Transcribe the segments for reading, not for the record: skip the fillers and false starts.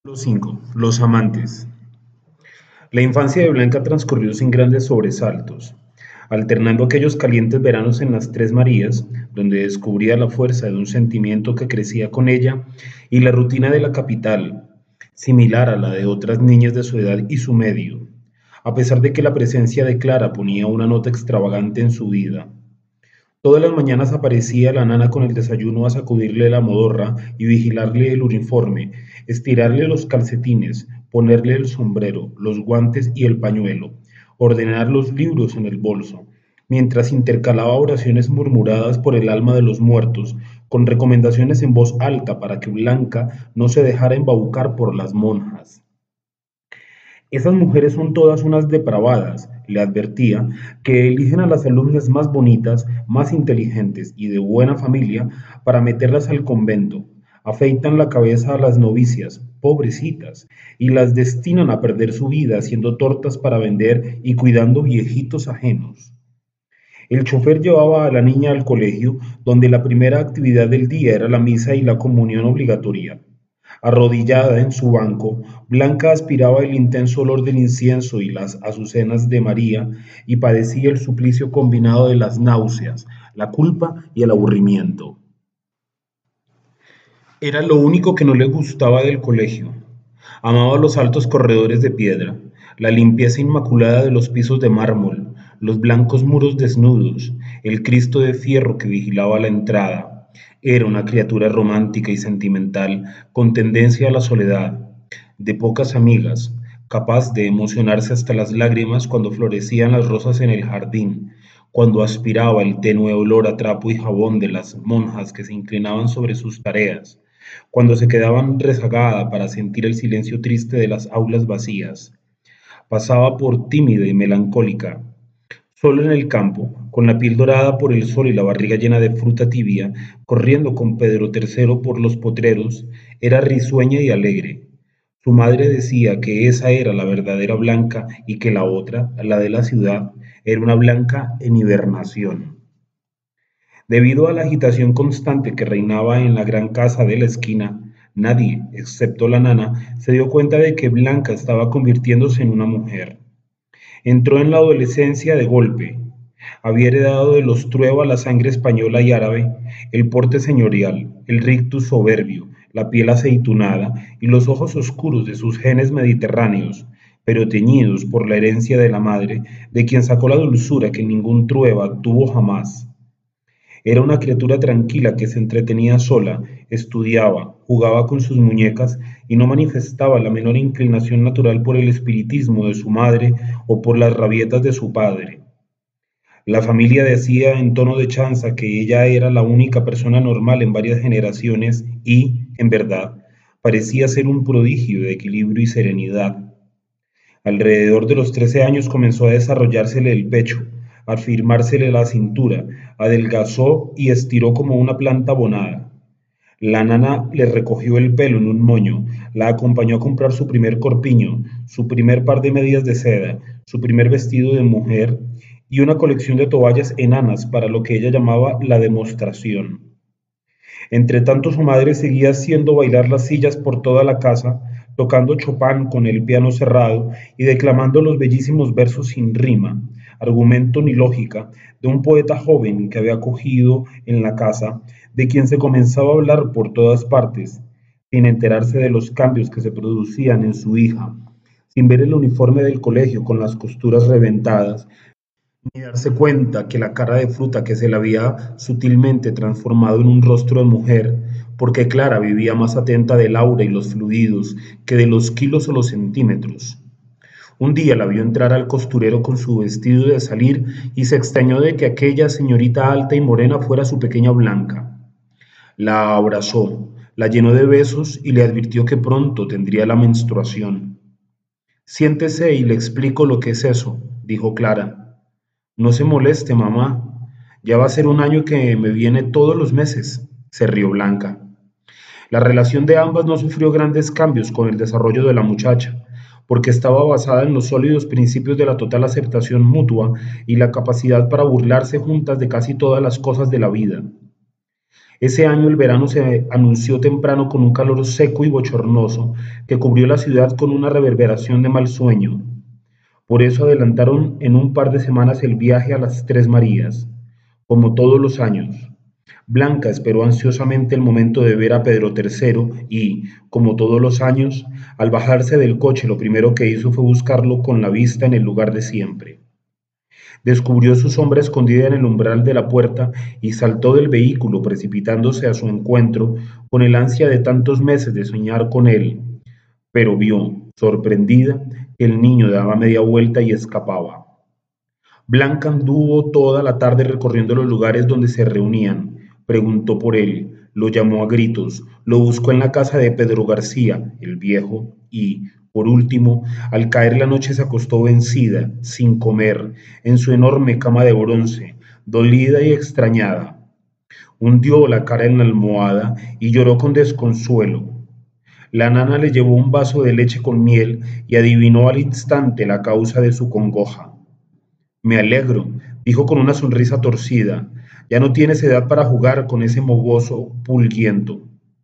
5. Los amantes. La infancia de Blanca transcurrió sin grandes sobresaltos, alternando aquellos calientes veranos en las Tres Marías, donde descubría la fuerza de un sentimiento que crecía con ella, y la rutina de la capital, similar a la de otras niñas de su edad y su medio, a pesar de que la presencia de Clara ponía una nota extravagante en su vida. Todas las mañanas aparecía la nana con el desayuno a sacudirle la modorra y vigilarle el uniforme, estirarle los calcetines, ponerle el sombrero, los guantes y el pañuelo, ordenar los libros en el bolso, mientras intercalaba oraciones murmuradas por el alma de los muertos, con recomendaciones en voz alta para que Blanca no se dejara embaucar por las monjas. Esas mujeres son todas unas depravadas, le advertía, que eligen a las alumnas más bonitas, más inteligentes y de buena familia para meterlas al convento, afeitan la cabeza a las novicias, pobrecitas, y las destinan a perder su vida haciendo tortas para vender y cuidando viejitos ajenos. El chofer llevaba a la niña al colegio, donde la primera actividad del día era la misa y la comunión obligatoria. Arrodillada en su banco, Blanca aspiraba el intenso olor del incienso y las azucenas de María y padecía el suplicio combinado de las náuseas, la culpa y el aburrimiento. Era lo único que no le gustaba del colegio. Amaba los altos corredores de piedra, la limpieza inmaculada de los pisos de mármol, los blancos muros desnudos, el Cristo de fierro que vigilaba la entrada. Era una criatura romántica y sentimental, con tendencia a la soledad, de pocas amigas, capaz de emocionarse hasta las lágrimas cuando florecían las rosas en el jardín, cuando aspiraba el tenue olor a trapo y jabón de las monjas que se inclinaban sobre sus tareas, cuando se quedaban rezagada para sentir el silencio triste de las aulas vacías. Pasaba por tímida y melancólica, solo en el campo, con la piel dorada por el sol y la barriga llena de fruta tibia, corriendo con Pedro III por los potreros, era risueña y alegre. Su madre decía que esa era la verdadera Blanca y que la otra, la de la ciudad, era una Blanca en hibernación. Debido a la agitación constante que reinaba en la gran casa de la esquina, nadie, excepto la nana, se dio cuenta de que Blanca estaba convirtiéndose en una mujer. Entró en la adolescencia de golpe. Había heredado de los Trueba la sangre española y árabe, el porte señorial, el rictus soberbio, la piel aceitunada y los ojos oscuros de sus genes mediterráneos, pero teñidos por la herencia de la madre, de quien sacó la dulzura que ningún Trueba tuvo jamás. Era una criatura tranquila que se entretenía sola, estudiaba, jugaba con sus muñecas y no manifestaba la menor inclinación natural por el espiritismo de su madre o por las rabietas de su padre. La familia decía en tono de chanza que ella era la única persona normal en varias generaciones y, en verdad, parecía ser un prodigio de equilibrio y serenidad. Alrededor de los 13 años comenzó a desarrollársele el pecho, a firmársele la cintura, adelgazó y estiró como una planta abonada. La nana le recogió el pelo en un moño, la acompañó a comprar su primer corpiño, su primer par de medias de seda, su primer vestido de mujer y una colección de toallas enanas para lo que ella llamaba la demostración. Entre tanto, su madre seguía haciendo bailar las sillas por toda la casa, tocando Chopin con el piano cerrado y declamando los bellísimos versos sin rima, argumento ni lógica, de un poeta joven que había acogido en la casa, de quien se comenzaba a hablar por todas partes, sin enterarse de los cambios que se producían en su hija, sin ver el uniforme del colegio con las costuras reventadas, ni darse cuenta que la cara de fruta que se le había sutilmente transformado en un rostro de mujer, porque Clara vivía más atenta del aura y los fluidos que de los kilos o los centímetros. Un día la vio entrar al costurero con su vestido de salir y se extrañó de que aquella señorita alta y morena fuera su pequeña Blanca. La abrazó, la llenó de besos y le advirtió que pronto tendría la menstruación. Siéntese y le explico lo que es eso, dijo Clara. No se moleste, mamá. Ya va a ser un año que me viene todos los meses, se rió Blanca. La relación de ambas no sufrió grandes cambios con el desarrollo de la muchacha, porque estaba basada en los sólidos principios de la total aceptación mutua y la capacidad para burlarse juntas de casi todas las cosas de la vida. Ese año el verano se anunció temprano con un calor seco y bochornoso que cubrió la ciudad con una reverberación de mal sueño. Por eso adelantaron en un par de semanas el viaje a las Tres Marías, como todos los años. Blanca esperó ansiosamente el momento de ver a Pedro III y, como todos los años, al bajarse del coche lo primero que hizo fue buscarlo con la vista en el lugar de siempre. Descubrió su sombra escondida en el umbral de la puerta y saltó del vehículo precipitándose a su encuentro con el ansia de tantos meses de soñar con él, pero vio, sorprendida, que el niño daba media vuelta y escapaba. Blanca anduvo toda la tarde recorriendo los lugares donde se reunían, preguntó por él, lo llamó a gritos, lo buscó en la casa de Pedro García, el viejo, y, por último, al caer la noche se acostó vencida, sin comer, en su enorme cama de bronce, dolida y extrañada. Hundió la cara en la almohada y lloró con desconsuelo. La nana le llevó un vaso de leche con miel y adivinó al instante la causa de su congoja. Me alegro, dijo con una sonrisa torcida. Ya no tienes edad para jugar con ese mogoso pulguiento.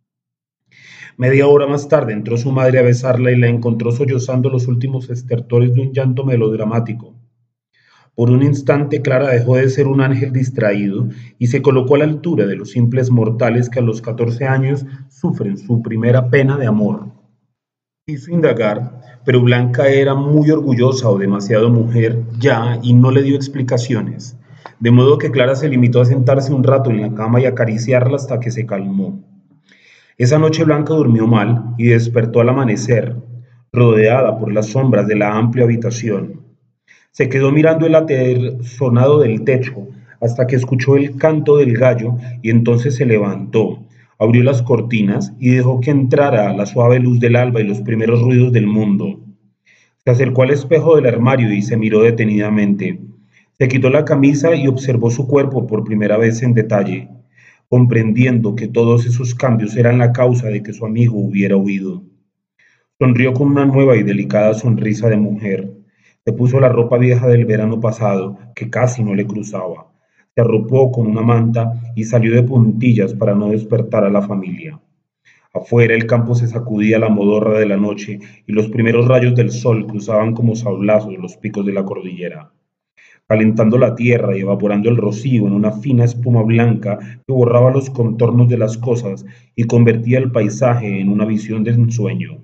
Media hora más tarde entró su madre a besarla y la encontró sollozando los últimos estertores de un llanto melodramático. Por un instante Clara dejó de ser un ángel distraído y se colocó a la altura de los simples mortales que a los 14 años sufren su primera pena de amor. Quiso indagar, pero Blanca era muy orgullosa o demasiado mujer ya y no le dio explicaciones, de modo que Clara se limitó a sentarse un rato en la cama y acariciarla hasta que se calmó. Esa noche Blanca durmió mal y despertó al amanecer, rodeada por las sombras de la amplia habitación. Se quedó mirando el aterzonado del techo hasta que escuchó el canto del gallo y entonces se levantó, abrió las cortinas y dejó que entrara la suave luz del alba y los primeros ruidos del mundo. Se acercó al espejo del armario y se miró detenidamente. Se quitó la camisa y observó su cuerpo por primera vez en detalle, comprendiendo que todos esos cambios eran la causa de que su amigo hubiera huido. Sonrió con una nueva y delicada sonrisa de mujer. Se puso la ropa vieja del verano pasado, que casi no le cruzaba. Se arropó con una manta y salió de puntillas para no despertar a la familia. Afuera el campo se sacudía la modorra de la noche y los primeros rayos del sol cruzaban como sablazos los picos de la cordillera, calentando la tierra y evaporando el rocío en una fina espuma blanca que borraba los contornos de las cosas y convertía el paisaje en una visión de ensueño.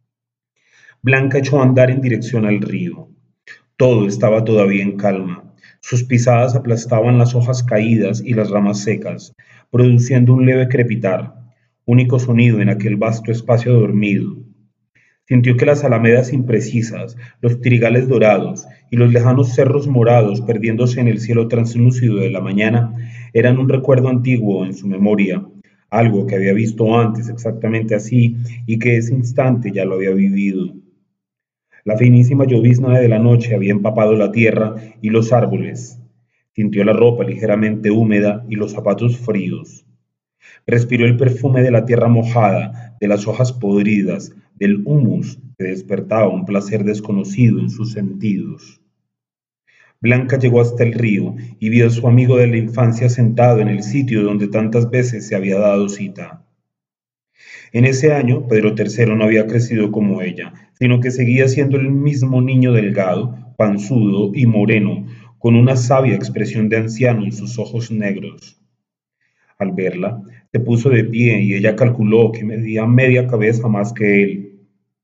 Blanca echó a andar en dirección al río. Todo estaba todavía en calma. Sus pisadas aplastaban las hojas caídas y las ramas secas, produciendo un leve crepitar, único sonido en aquel vasto espacio dormido. Sintió que las alamedas imprecisas, los trigales dorados y los lejanos cerros morados perdiéndose en el cielo translúcido de la mañana eran un recuerdo antiguo en su memoria, algo que había visto antes exactamente así y que ese instante ya lo había vivido. La finísima llovizna de la noche había empapado la tierra y los árboles. Sintió la ropa ligeramente húmeda y los zapatos fríos. Respiró el perfume de la tierra mojada, de las hojas podridas, del humus que despertaba un placer desconocido en sus sentidos. Blanca llegó hasta el río y vio a su amigo de la infancia sentado en el sitio donde tantas veces se había dado cita. En ese año, Pedro III no había crecido como ella, sino que seguía siendo el mismo niño delgado, panzudo y moreno, con una sabia expresión de anciano en sus ojos negros. Al verla, se puso de pie y ella calculó que medía media cabeza más que él.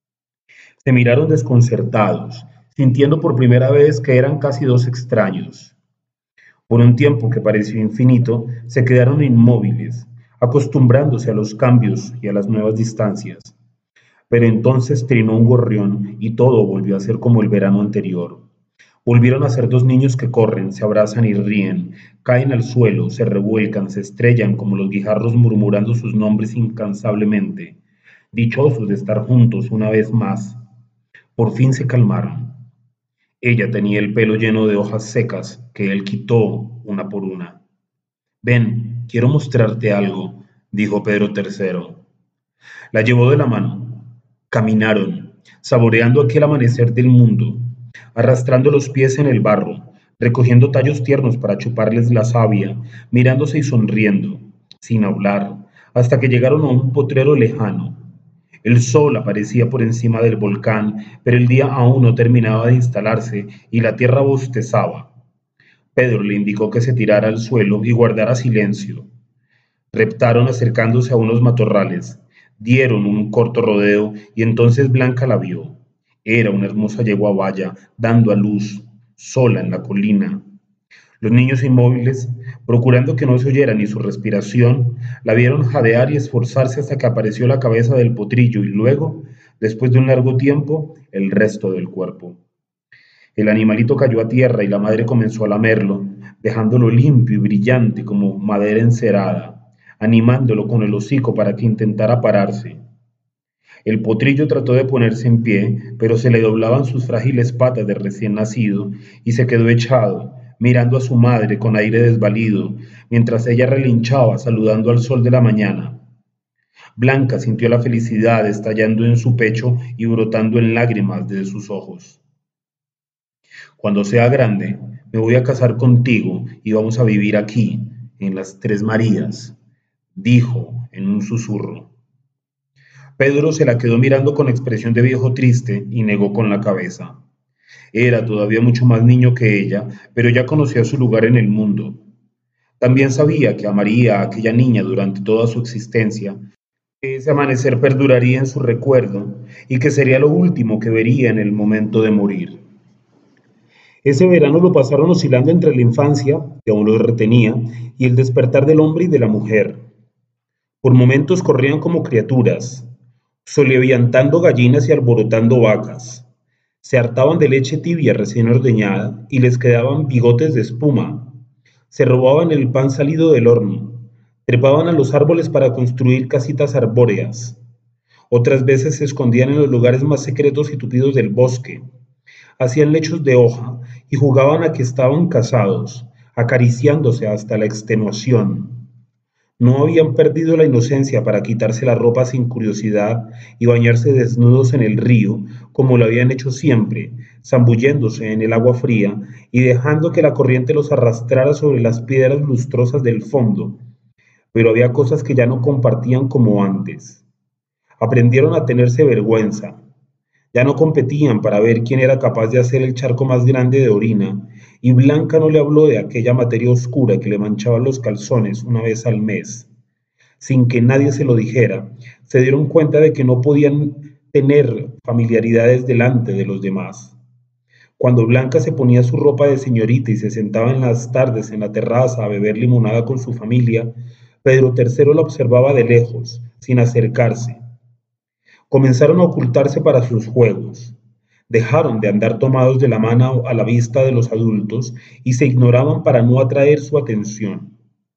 Se miraron desconcertados, sintiendo por primera vez que eran casi dos extraños. Por un tiempo que pareció infinito, se quedaron inmóviles, acostumbrándose a los cambios y a las nuevas distancias. Pero entonces trinó un gorrión y todo volvió a ser como el verano anterior. Volvieron a ser dos niños que corren, se abrazan y ríen, caen al suelo, se revuelcan, se estrellan como los guijarros murmurando sus nombres incansablemente, dichosos de estar juntos una vez más. Por fin se calmaron. Ella tenía el pelo lleno de hojas secas que él quitó una por una. Ven, quiero mostrarte algo, dijo Pedro III. La llevó de la mano. Caminaron, saboreando aquel amanecer del mundo, arrastrando los pies en el barro, recogiendo tallos tiernos para chuparles la savia, mirándose y sonriendo. sin hablar, hasta que llegaron a un potrero lejano. El sol aparecía por encima del volcán, pero el día aún no terminaba de instalarse y la tierra bostezaba. Pedro le indicó que se tirara al suelo y guardara silencio. Reptaron acercándose a unos matorrales, dieron un corto rodeo y entonces Blanca la vio. Era una hermosa yegua baya, dando a luz, sola en la colina. Los niños inmóviles, procurando que no se oyera ni su respiración, la vieron jadear y esforzarse hasta que apareció la cabeza del potrillo y luego, después de un largo tiempo, el resto del cuerpo. El animalito cayó a tierra y la madre comenzó a lamerlo, dejándolo limpio y brillante como madera encerada, animándolo con el hocico para que intentara pararse. El potrillo trató de ponerse en pie, pero se le doblaban sus frágiles patas de recién nacido y se quedó echado, mirando a su madre con aire desvalido, mientras ella relinchaba saludando al sol de la mañana. Blanca sintió la felicidad estallando en su pecho y brotando en lágrimas de sus ojos. Cuando sea grande, me voy a casar contigo y vamos a vivir aquí, en las Tres Marías, dijo en un susurro. Pedro se la quedó mirando con expresión de viejo triste y negó con la cabeza. Era todavía mucho más niño que ella, pero ya conocía su lugar en el mundo. También sabía que amaría a aquella niña durante toda su existencia, que ese amanecer perduraría en su recuerdo y que sería lo último que vería en el momento de morir. Ese verano lo pasaron oscilando entre la infancia, que aún lo retenía, y el despertar del hombre y de la mujer. Por momentos corrían como criaturas, soleviantando gallinas y alborotando vacas. Se hartaban de leche tibia recién ordeñada y les quedaban bigotes de espuma. Se robaban el pan salido del horno. Trepaban a los árboles para construir casitas arbóreas. Otras veces se escondían en los lugares más secretos y tupidos del bosque. Hacían lechos de hoja y jugaban a que estaban casados, acariciándose hasta la extenuación. No habían perdido la inocencia para quitarse la ropa sin curiosidad y bañarse desnudos en el río, como lo habían hecho siempre, zambulléndose en el agua fría y dejando que la corriente los arrastrara sobre las piedras lustrosas del fondo. Pero había cosas que ya no compartían como antes. Aprendieron a tenerse vergüenza. Ya no competían para ver quién era capaz de hacer el charco más grande de orina, y Blanca no le habló de aquella materia oscura que le manchaba los calzones una vez al mes. Sin que nadie se lo dijera, se dieron cuenta de que no podían tener familiaridades delante de los demás. Cuando Blanca se ponía su ropa de señorita y se sentaba en las tardes en la terraza a beber limonada con su familia, Pedro III la observaba de lejos, sin acercarse. Comenzaron a ocultarse para sus juegos. Dejaron de andar tomados de la mano a la vista de los adultos y se ignoraban para no atraer su atención.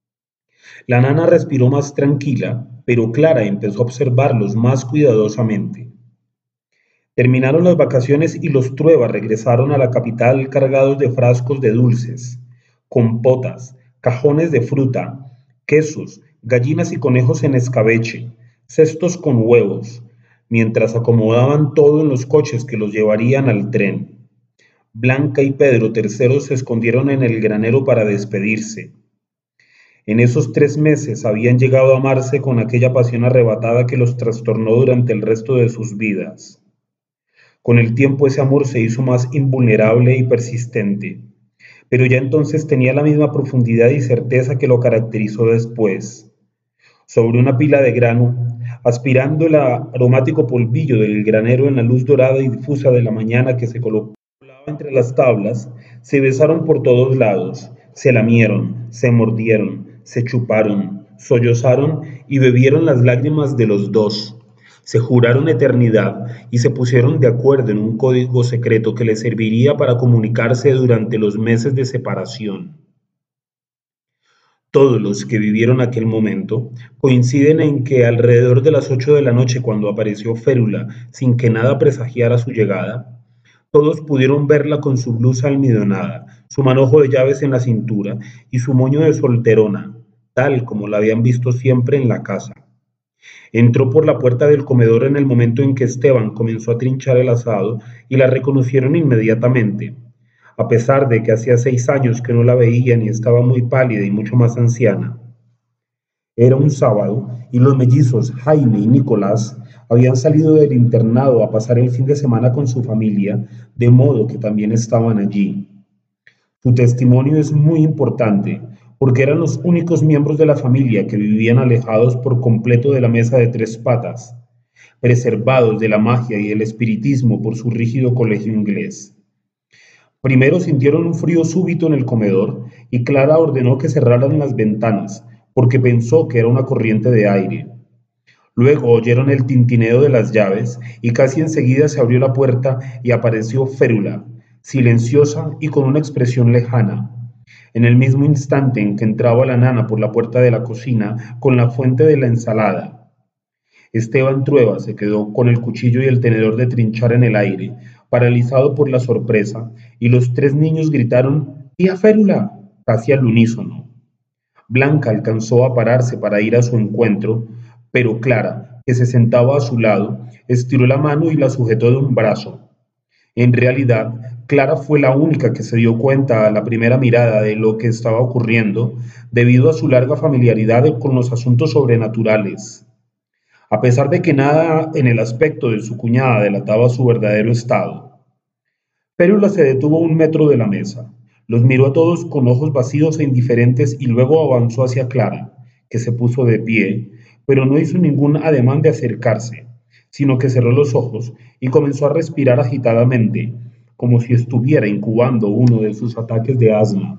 La nana respiró más tranquila, pero Clara empezó a observarlos más cuidadosamente. Terminaron las vacaciones y los Trueba regresaron a la capital cargados de frascos de dulces, compotas, cajones de fruta, quesos, gallinas y conejos en escabeche, cestos con huevos, mientras acomodaban todo en los coches que los llevarían al tren. Blanca y Pedro III se escondieron en el granero para despedirse. En esos 3 meses habían llegado a amarse con aquella pasión arrebatada que los trastornó durante el resto de sus vidas. Con el tiempo ese amor se hizo más invulnerable y persistente, pero ya entonces tenía la misma profundidad y certeza que lo caracterizó después. Sobre una pila de grano, aspirando el aromático polvillo del granero en la luz dorada y difusa de la mañana que se colocaba entre las tablas, se besaron por todos lados, se lamieron, se mordieron, se chuparon, sollozaron y bebieron las lágrimas de los dos. Se juraron eternidad y se pusieron de acuerdo en un código secreto que les serviría para comunicarse durante los meses de separación. Todos los que vivieron aquel momento coinciden en que alrededor de las 8 de la noche, cuando apareció Férula, sin que nada presagiara su llegada, todos pudieron verla con su blusa almidonada, su manojo de llaves en la cintura y su moño de solterona, tal como la habían visto siempre en la casa. Entró por la puerta del comedor en el momento en que Esteban comenzó a trinchar el asado y la reconocieron inmediatamente, a pesar de que hacía 6 años que no la veían y estaba muy pálida y mucho más anciana. Era un sábado y los mellizos Jaime y Nicolás habían salido del internado a pasar el fin de semana con su familia, de modo que también estaban allí. Su testimonio es muy importante porque eran los únicos miembros de la familia que vivían alejados por completo de la mesa de tres patas, preservados de la magia y el espiritismo por su rígido colegio inglés. Primero sintieron un frío súbito en el comedor y Clara ordenó que cerraran las ventanas, porque pensó que era una corriente de aire. Luego oyeron el tintineo de las llaves y casi enseguida se abrió la puerta y apareció Férula, silenciosa y con una expresión lejana. En el mismo instante en que entraba la nana por la puerta de la cocina con la fuente de la ensalada, Esteban Trueba se quedó con el cuchillo y el tenedor de trinchar en el aire, paralizado por la sorpresa, y los tres niños gritaron ¡Tía Férula! Casi al unísono. Blanca alcanzó a pararse para ir a su encuentro, pero Clara, que se sentaba a su lado, estiró la mano y la sujetó de un brazo. En realidad, Clara fue la única que se dio cuenta a la primera mirada de lo que estaba ocurriendo, debido a su larga familiaridad con los asuntos sobrenaturales. A pesar de que nada en el aspecto de su cuñada delataba su verdadero estado. Férula se detuvo a 1 metro de la mesa, los miró a todos con ojos vacíos e indiferentes y luego avanzó hacia Clara, que se puso de pie, pero no hizo ningún ademán de acercarse, sino que cerró los ojos y comenzó a respirar agitadamente, como si estuviera incubando uno de sus ataques de asma.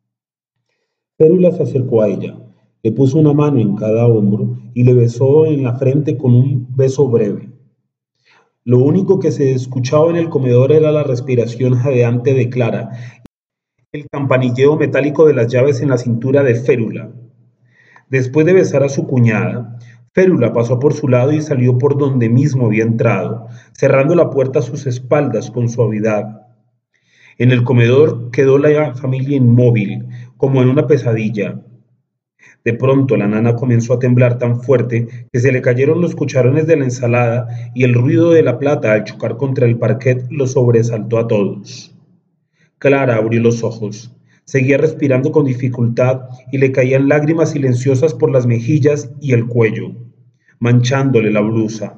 Férula se acercó a ella, le puso una mano en cada hombro y le besó en la frente con un beso breve. Lo único que se escuchaba en el comedor era la respiración jadeante de Clara, el campanilleo metálico de las llaves en la cintura de Férula. Después de besar a su cuñada, Férula pasó por su lado y salió por donde mismo había entrado, cerrando la puerta a sus espaldas con suavidad. En el comedor quedó la familia inmóvil, como en una pesadilla. De pronto la nana comenzó a temblar tan fuerte que se le cayeron los cucharones de la ensalada y el ruido de la plata al chocar contra el parquet los sobresaltó a todos. Clara abrió los ojos. Seguía respirando con dificultad y le caían lágrimas silenciosas por las mejillas y el cuello, manchándole la blusa.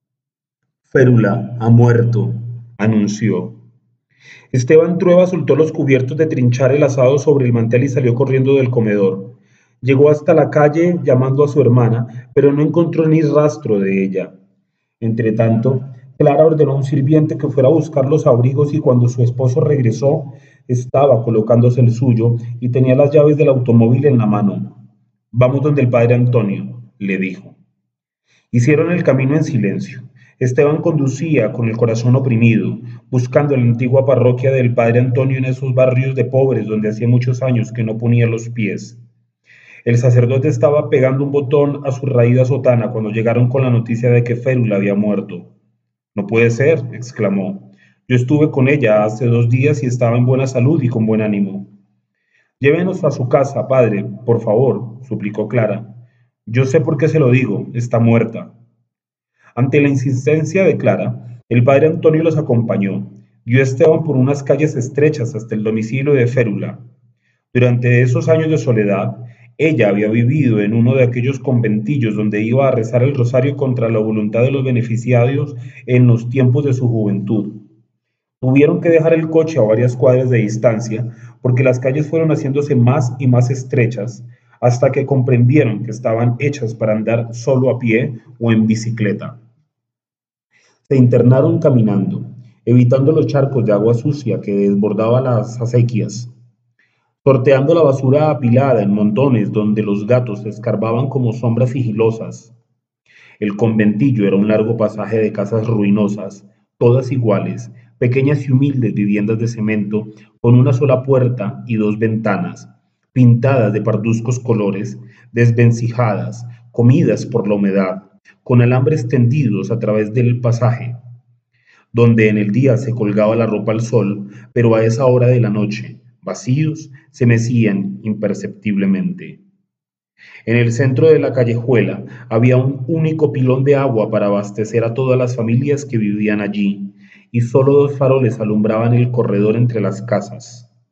Férula ha muerto, anunció. Esteban Trueba soltó los cubiertos de trinchar el asado sobre el mantel y salió corriendo del comedor. Llegó hasta la calle llamando a su hermana, pero no encontró ni rastro de ella. Entretanto, Clara ordenó a un sirviente que fuera a buscar los abrigos y cuando su esposo regresó, estaba colocándose el suyo y tenía las llaves del automóvil en la mano. Vamos donde el padre Antonio, le dijo. Hicieron el camino en silencio. Esteban conducía con el corazón oprimido, buscando la antigua parroquia del padre Antonio en esos barrios de pobres donde hacía muchos años que no ponía los pies. El sacerdote estaba pegando un botón a su raída sotana cuando llegaron con la noticia de que Férula había muerto. No puede ser, exclamó. Yo estuve con ella hace 2 días y estaba en buena salud y con buen ánimo. Llévenos a su casa, padre, por favor, suplicó Clara. Yo sé por qué se lo digo, está muerta. Ante la insistencia de Clara, el padre Antonio los acompañó. Guió a Esteban por unas calles estrechas hasta el domicilio de Férula. Durante esos años de soledad, ella había vivido en uno de aquellos conventillos donde iba a rezar el rosario contra la voluntad de los beneficiarios en los tiempos de su juventud. Tuvieron que dejar el coche a varias cuadras de distancia porque las calles fueron haciéndose más y más estrechas hasta que comprendieron que estaban hechas para andar solo a pie o en bicicleta. Se internaron caminando, evitando los charcos de agua sucia que desbordaban las acequias, sorteando la basura apilada en montones donde los gatos escarbaban como sombras sigilosas. El conventillo era un largo pasaje de casas ruinosas, todas iguales, pequeñas y humildes viviendas de cemento, con una sola puerta y 2 ventanas, pintadas de parduzcos colores, desvencijadas, comidas por la humedad, con alambres tendidos a través del pasaje, donde en el día se colgaba la ropa al sol, pero a esa hora de la noche, vacíos, se mecían imperceptiblemente. En el centro de la callejuela había un único pilón de agua para abastecer a todas las familias que vivían allí, y solo 2 faroles alumbraban el corredor entre las casas.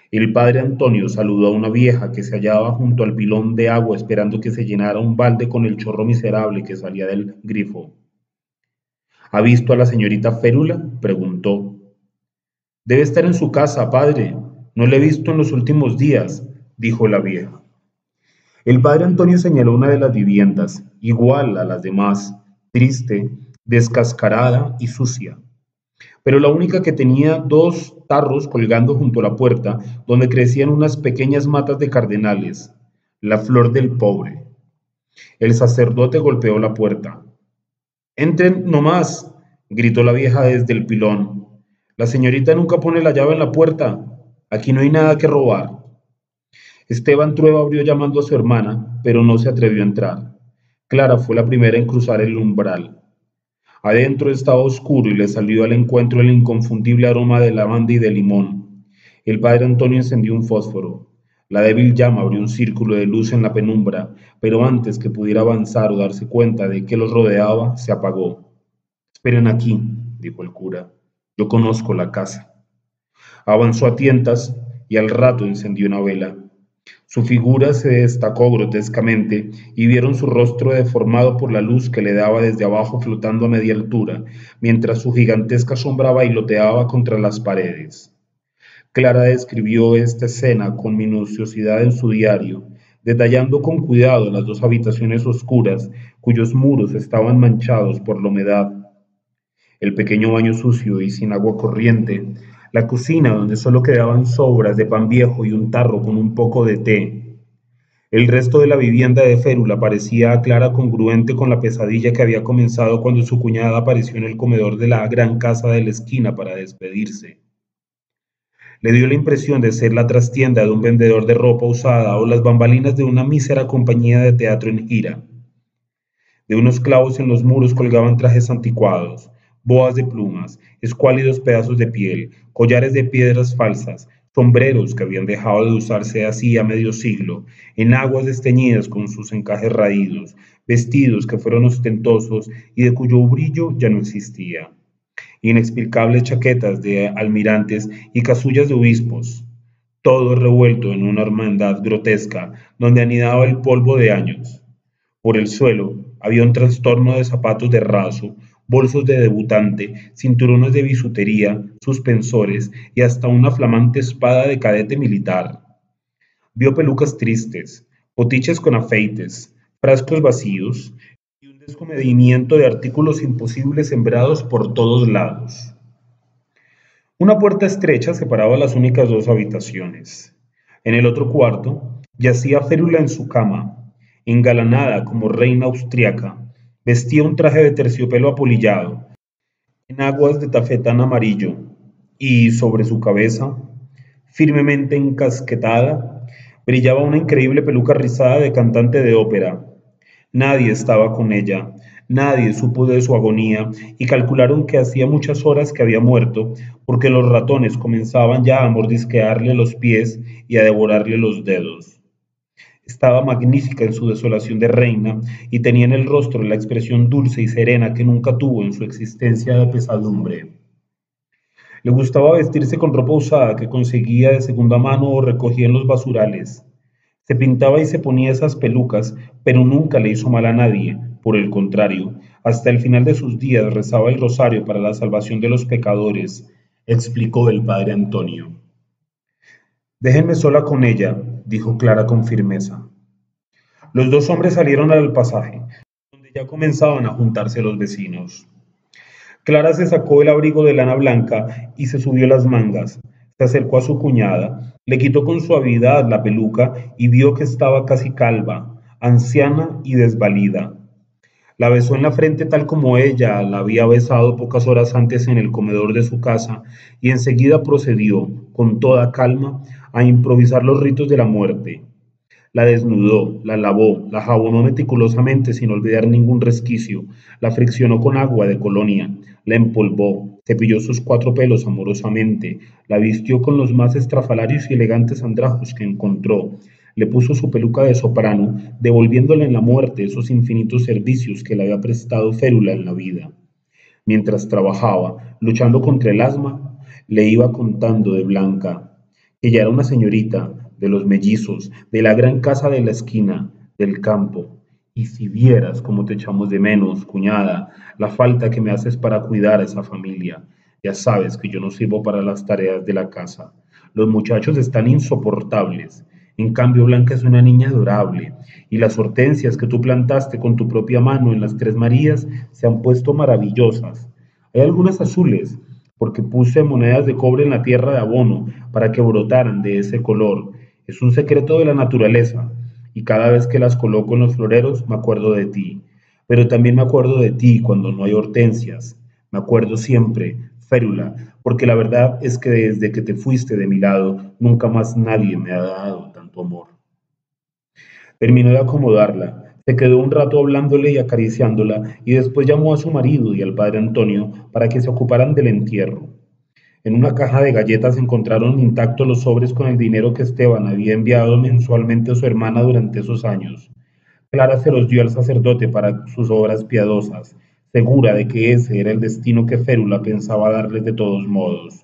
El padre Antonio saludó a una vieja que se hallaba junto al pilón de agua esperando que se llenara un balde con el chorro miserable que salía del grifo. ¿Ha visto a la señorita Férula?, preguntó. Debe estar en su casa, padre. No la he visto en los últimos días, dijo la vieja. El padre Antonio señaló una de las viviendas, igual a las demás, triste, descascarada y sucia, pero la única que tenía dos tarros colgando junto a la puerta, donde crecían unas pequeñas matas de cardenales, la flor del pobre. El sacerdote golpeó la puerta. Entren no más, gritó la vieja desde el pilón. La señorita nunca pone la llave en la puerta. Aquí no hay nada que robar. Esteban Trueba abrió llamando a su hermana, pero no se atrevió a entrar. Clara fue la primera en cruzar el umbral. Adentro estaba oscuro y le salió al encuentro el inconfundible aroma de lavanda y de limón. El padre Antonio encendió un fósforo. La débil llama abrió un círculo de luz en la penumbra, pero antes que pudiera avanzar o darse cuenta de que los rodeaba, se apagó. Esperen aquí, dijo el cura. Yo conozco la casa. Avanzó a tientas y al rato encendió una vela. Su figura se destacó grotescamente y vieron su rostro deformado por la luz que le daba desde abajo flotando a media altura, mientras su gigantesca sombra bailoteaba contra las paredes. Clara describió esta escena con minuciosidad en su diario, detallando con cuidado las dos habitaciones oscuras cuyos muros estaban manchados por la humedad, el pequeño baño sucio y sin agua corriente, la cocina donde solo quedaban sobras de pan viejo y un tarro con un poco de té. El resto de la vivienda de Férula parecía a Clara congruente con la pesadilla que había comenzado cuando su cuñada apareció en el comedor de la gran casa de la esquina para despedirse. Le dio la impresión de ser la trastienda de un vendedor de ropa usada o las bambalinas de una mísera compañía de teatro en gira. De unos clavos en los muros colgaban trajes anticuados, boas de plumas, escuálidos pedazos de piel, collares de piedras falsas, sombreros que habían dejado de usarse hacía medio siglo, enaguas desteñidas con sus encajes raídos, vestidos que fueron ostentosos y de cuyo brillo ya no existía, inexplicables chaquetas de almirantes y casullas de obispos, todo revuelto en una hermandad grotesca donde anidaba el polvo de años. Por el suelo había un trastorno de zapatos de raso, bolsos de debutante, cinturones de bisutería, suspensores y hasta una flamante espada de cadete militar. Vio pelucas tristes, potiches con afeites, frascos vacíos y un descomedimiento de artículos imposibles sembrados por todos lados. Una puerta estrecha separaba las únicas dos habitaciones. En el otro cuarto yacía Férula en su cama, engalanada como reina austriaca, vestía un traje de terciopelo apolillado, en aguas de tafetán amarillo, y sobre su cabeza, firmemente encasquetada, brillaba una increíble peluca rizada de cantante de ópera. Nadie estaba con ella, nadie supo de su agonía y calcularon que hacía muchas horas que había muerto, porque los ratones comenzaban ya a mordisquearle los pies y a devorarle los dedos. Estaba magnífica en su desolación de reina y tenía en el rostro la expresión dulce y serena que nunca tuvo en su existencia de pesadumbre. Le gustaba vestirse con ropa usada que conseguía de segunda mano o recogía en los basurales. Se pintaba y se ponía esas pelucas, pero nunca le hizo mal a nadie. Por el contrario, hasta el final de sus días rezaba el rosario para la salvación de los pecadores, explicó el padre Antonio. Déjenme sola con ella, dijo Clara con firmeza. Los dos hombres salieron al pasaje, donde ya comenzaban a juntarse los vecinos. Clara se sacó el abrigo de lana blanca y se subió las mangas. Se acercó a su cuñada, le quitó con suavidad la peluca y vio que estaba casi calva, anciana y desvalida. La besó en la frente tal como ella la había besado pocas horas antes en el comedor de su casa y enseguida procedió, con toda calma, a improvisar los ritos de la muerte. La desnudó, la lavó, la jabonó meticulosamente sin olvidar ningún resquicio, la friccionó con agua de colonia, la empolvó, cepilló sus 4 pelos amorosamente, la vistió con los más estrafalarios y elegantes andrajos que encontró, le puso su peluca de soprano, devolviéndole en la muerte esos infinitos servicios que le había prestado Férula en la vida. Mientras trabajaba, luchando contra el asma, le iba contando de Blanca, que ya era una señorita, de los mellizos, de la gran casa de la esquina, del campo. Y si vieras cómo te echamos de menos, cuñada, la falta que me haces para cuidar a esa familia. Ya sabes que yo no sirvo para las tareas de la casa. Los muchachos están insoportables. En cambio, Blanca es una niña adorable, y las hortensias que tú plantaste con tu propia mano en las Tres Marías se han puesto maravillosas. Hay algunas azules, porque puse monedas de cobre en la tierra de abono para que brotaran de ese color. Es un secreto de la naturaleza, y cada vez que las coloco en los floreros me acuerdo de ti. Pero también me acuerdo de ti cuando no hay hortensias. Me acuerdo siempre, Férula, porque la verdad es que desde que te fuiste de mi lado, nunca más nadie me ha dado tanto amor. Terminó de acomodarla, se quedó un rato hablándole y acariciándola, y después llamó a su marido y al padre Antonio para que se ocuparan del entierro. En una caja de galletas encontraron intactos los sobres con el dinero que Esteban había enviado mensualmente a su hermana durante esos años. Clara se los dio al sacerdote para sus obras piadosas, segura de que ese era el destino que Férula pensaba darles de todos modos.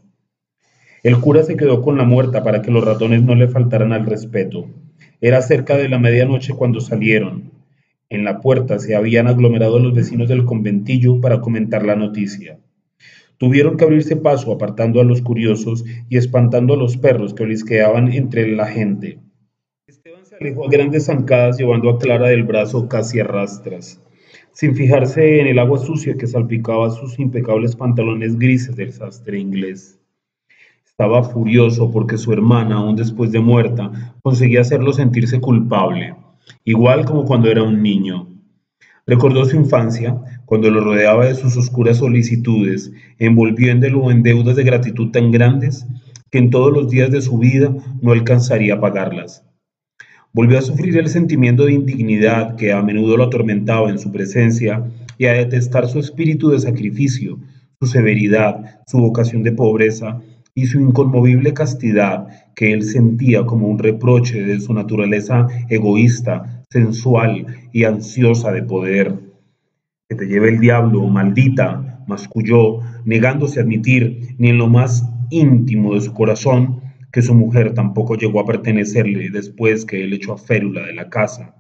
El cura se quedó con la muerta para que los ratones no le faltaran al respeto. Era cerca de la medianoche cuando salieron. En la puerta se habían aglomerado los vecinos del conventillo para comentar la noticia. Tuvieron que abrirse paso apartando a los curiosos y espantando a los perros que olisqueaban entre la gente. Esteban se alejó a grandes zancadas llevando a Clara del brazo casi a rastras, sin fijarse en el agua sucia que salpicaba sus impecables pantalones grises del sastre inglés. Estaba furioso porque su hermana, aún después de muerta, conseguía hacerlo sentirse culpable, igual como cuando era un niño. Recordó su infancia, cuando lo rodeaba de sus oscuras solicitudes, envolviéndolo en deudas de gratitud tan grandes que en todos los días de su vida no alcanzaría a pagarlas. Volvió a sufrir el sentimiento de indignidad que a menudo lo atormentaba en su presencia y a detestar su espíritu de sacrificio, su severidad, su vocación de pobreza y su inconmovible castidad que él sentía como un reproche de su naturaleza egoísta, sensual y ansiosa de poder. Que te lleve el diablo, maldita, masculló, negándose a admitir ni en lo más íntimo de su corazón que su mujer tampoco llegó a pertenecerle después que él echó a Férula de la casa.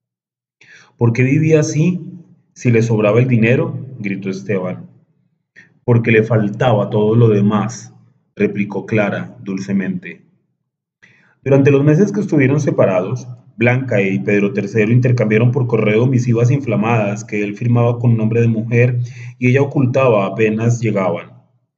¿Por qué vivía así? Si le sobraba el dinero, gritó Esteban. Porque le faltaba todo lo demás, replicó Clara dulcemente. Durante los meses que estuvieron separados, Blanca y Pedro III intercambiaron por correo misivas inflamadas que él firmaba con nombre de mujer y ella ocultaba apenas llegaban.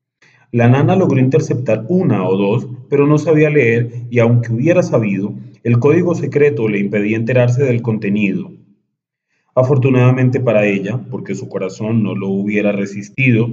La nana logró interceptar una o dos, pero no sabía leer y aunque hubiera sabido, el código secreto le impedía enterarse del contenido. Afortunadamente para ella, porque su corazón no lo hubiera resistido,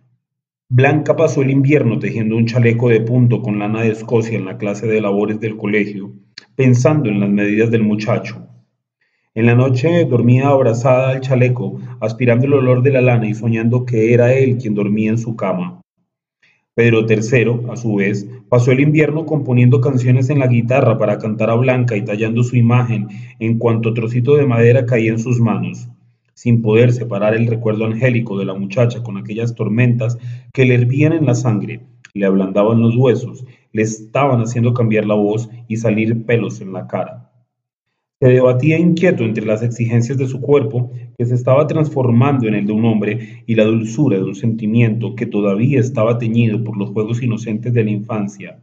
Blanca pasó el invierno tejiendo un chaleco de punto con lana de Escocia en la clase de labores del colegio, pensando en las medidas del muchacho. En la noche dormía abrazada al chaleco, aspirando el olor de la lana y soñando que era él quien dormía en su cama. Pedro III, a su vez, pasó el invierno componiendo canciones en la guitarra para cantar a Blanca y tallando su imagen en cuanto trocito de madera caía en sus manos, sin poder separar el recuerdo angélico de la muchacha con aquellas tormentas que le hervían en la sangre, le ablandaban los huesos, le estaban haciendo cambiar la voz y salir pelos en la cara. Se debatía inquieto entre las exigencias de su cuerpo, que se estaba transformando en el de un hombre, y la dulzura de un sentimiento que todavía estaba teñido por los juegos inocentes de la infancia.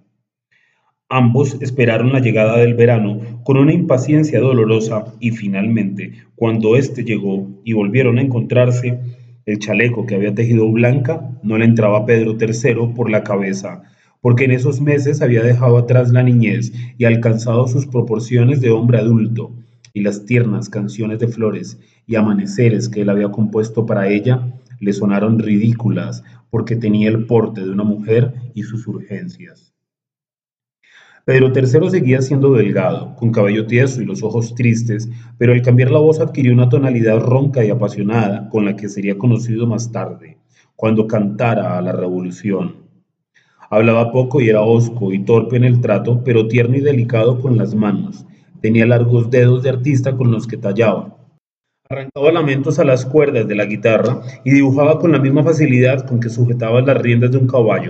Ambos esperaron la llegada del verano con una impaciencia dolorosa y finalmente, cuando éste llegó y volvieron a encontrarse, el chaleco que había tejido Blanca no le entraba a Pedro III por la cabeza, porque en esos meses había dejado atrás la niñez y alcanzado sus proporciones de hombre adulto, y las tiernas canciones de flores y amaneceres que él había compuesto para ella le sonaron ridículas porque tenía el porte de una mujer y sus urgencias. Pedro III seguía siendo delgado, con cabello tieso y los ojos tristes, pero al cambiar la voz adquirió una tonalidad ronca y apasionada con la que sería conocido más tarde, cuando cantara a la revolución. Hablaba poco y era hosco y torpe en el trato, pero tierno y delicado con las manos. Tenía largos dedos de artista con los que tallaba. Arrancaba lamentos a las cuerdas de la guitarra y dibujaba con la misma facilidad con que sujetaba las riendas de un caballo.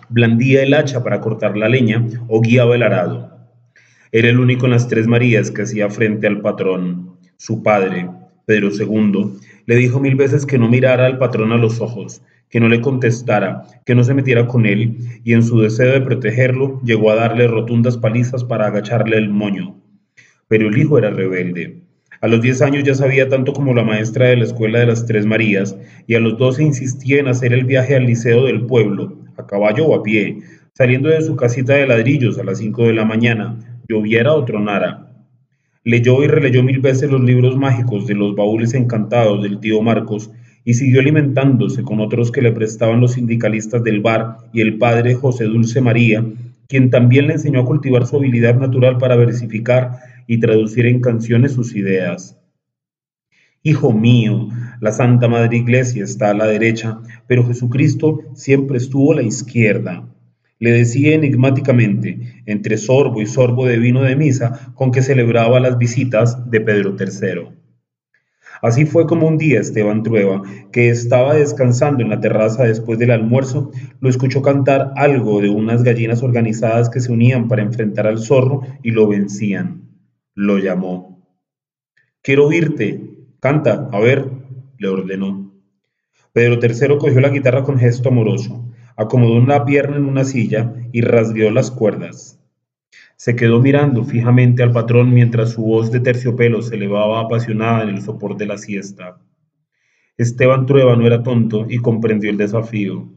blandía el hacha para cortar la leña o guiaba el arado. Era el único en las Tres Marías que hacía frente al patrón. Su padre, Pedro II, le dijo 1000 veces que no mirara al patrón a los ojos, que no le contestara, que no se metiera con él, y en su deseo de protegerlo llegó a darle rotundas palizas para agacharle el moño. Pero el hijo era rebelde. A los 10 años ya sabía tanto como la maestra de la escuela de las Tres Marías, y a los 12 insistía en hacer el viaje al liceo del pueblo, a caballo o a pie, saliendo de su casita de ladrillos a las 5 de la mañana, lloviera o tronara. Leyó y releyó 1000 veces los libros mágicos de los baúles encantados del tío Marcos y siguió alimentándose con otros que le prestaban los sindicalistas del bar y el padre José Dulce María, quien también le enseñó a cultivar su habilidad natural para versificar y traducir en canciones sus ideas. Hijo mío, la Santa Madre Iglesia está a la derecha, pero Jesucristo siempre estuvo a la izquierda. Le decía enigmáticamente, entre sorbo y sorbo de vino de misa, con que celebraba las visitas de Pedro III. Así fue como un día Esteban Trueba, que estaba descansando en la terraza después del almuerzo, lo escuchó cantar algo de unas gallinas organizadas que se unían para enfrentar al zorro y lo vencían. Lo llamó. Quiero oírte. Canta, a ver, le ordenó. Pedro III cogió la guitarra con gesto amoroso, acomodó una pierna en una silla y rasgueó las cuerdas. Se quedó mirando fijamente al patrón mientras su voz de terciopelo se elevaba apasionada en el sopor de la siesta. Esteban Trueba no era tonto y comprendió el desafío.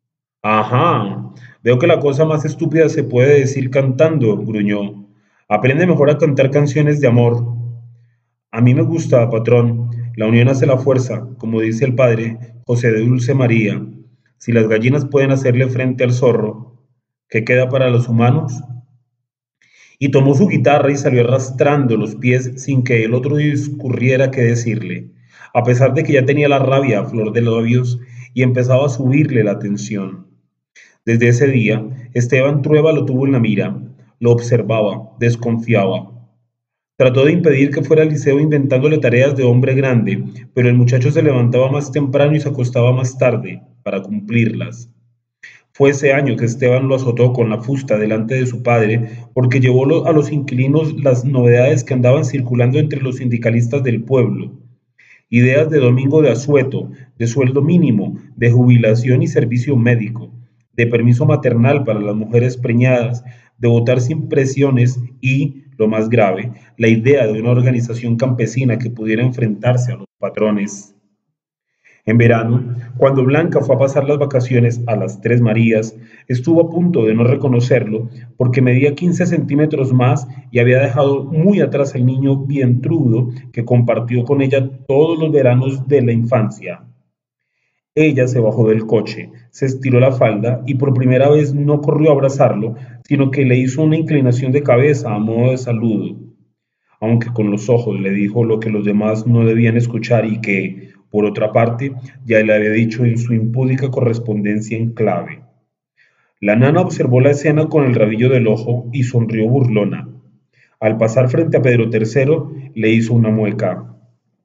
Ajá, veo que la cosa más estúpida se puede decir cantando, gruñó. Aprende mejor a cantar canciones de amor. A mí me gusta, patrón. La unión hace la fuerza, como dice el padre José de Dulce María. Si las gallinas pueden hacerle frente al zorro, ¿qué queda para los humanos? Y tomó su guitarra y salió arrastrando los pies sin que el otro discurriera qué decirle, a pesar de que ya tenía la rabia a flor de labios y empezaba a subirle la tensión. Desde ese día, Esteban Trueba lo tuvo en la mira, lo observaba, desconfiaba. Trató de impedir que fuera al liceo inventándole tareas de hombre grande, pero el muchacho se levantaba más temprano y se acostaba más tarde para cumplirlas. Fue ese año que Esteban lo azotó con la fusta delante de su padre porque llevó a los inquilinos las novedades que andaban circulando entre los sindicalistas del pueblo. Ideas de domingo de asueto, de sueldo mínimo, de jubilación y servicio médico, de permiso maternal para las mujeres preñadas, de votar sin presiones y, lo más grave, la idea de una organización campesina que pudiera enfrentarse a los patrones. En verano, cuando Blanca fue a pasar las vacaciones a las Tres Marías, estuvo a punto de no reconocerlo porque medía 15 centímetros más y había dejado muy atrás al niño vientrudo que compartió con ella todos los veranos de la infancia. Ella se bajó del coche, se estiró la falda y por primera vez no corrió a abrazarlo, sino que le hizo una inclinación de cabeza a modo de saludo, aunque con los ojos le dijo lo que los demás no debían escuchar y que, por otra parte, ya le había dicho en su impúdica correspondencia en clave. La nana observó la escena con el rabillo del ojo y sonrió burlona. Al pasar frente a Pedro III, le hizo una mueca.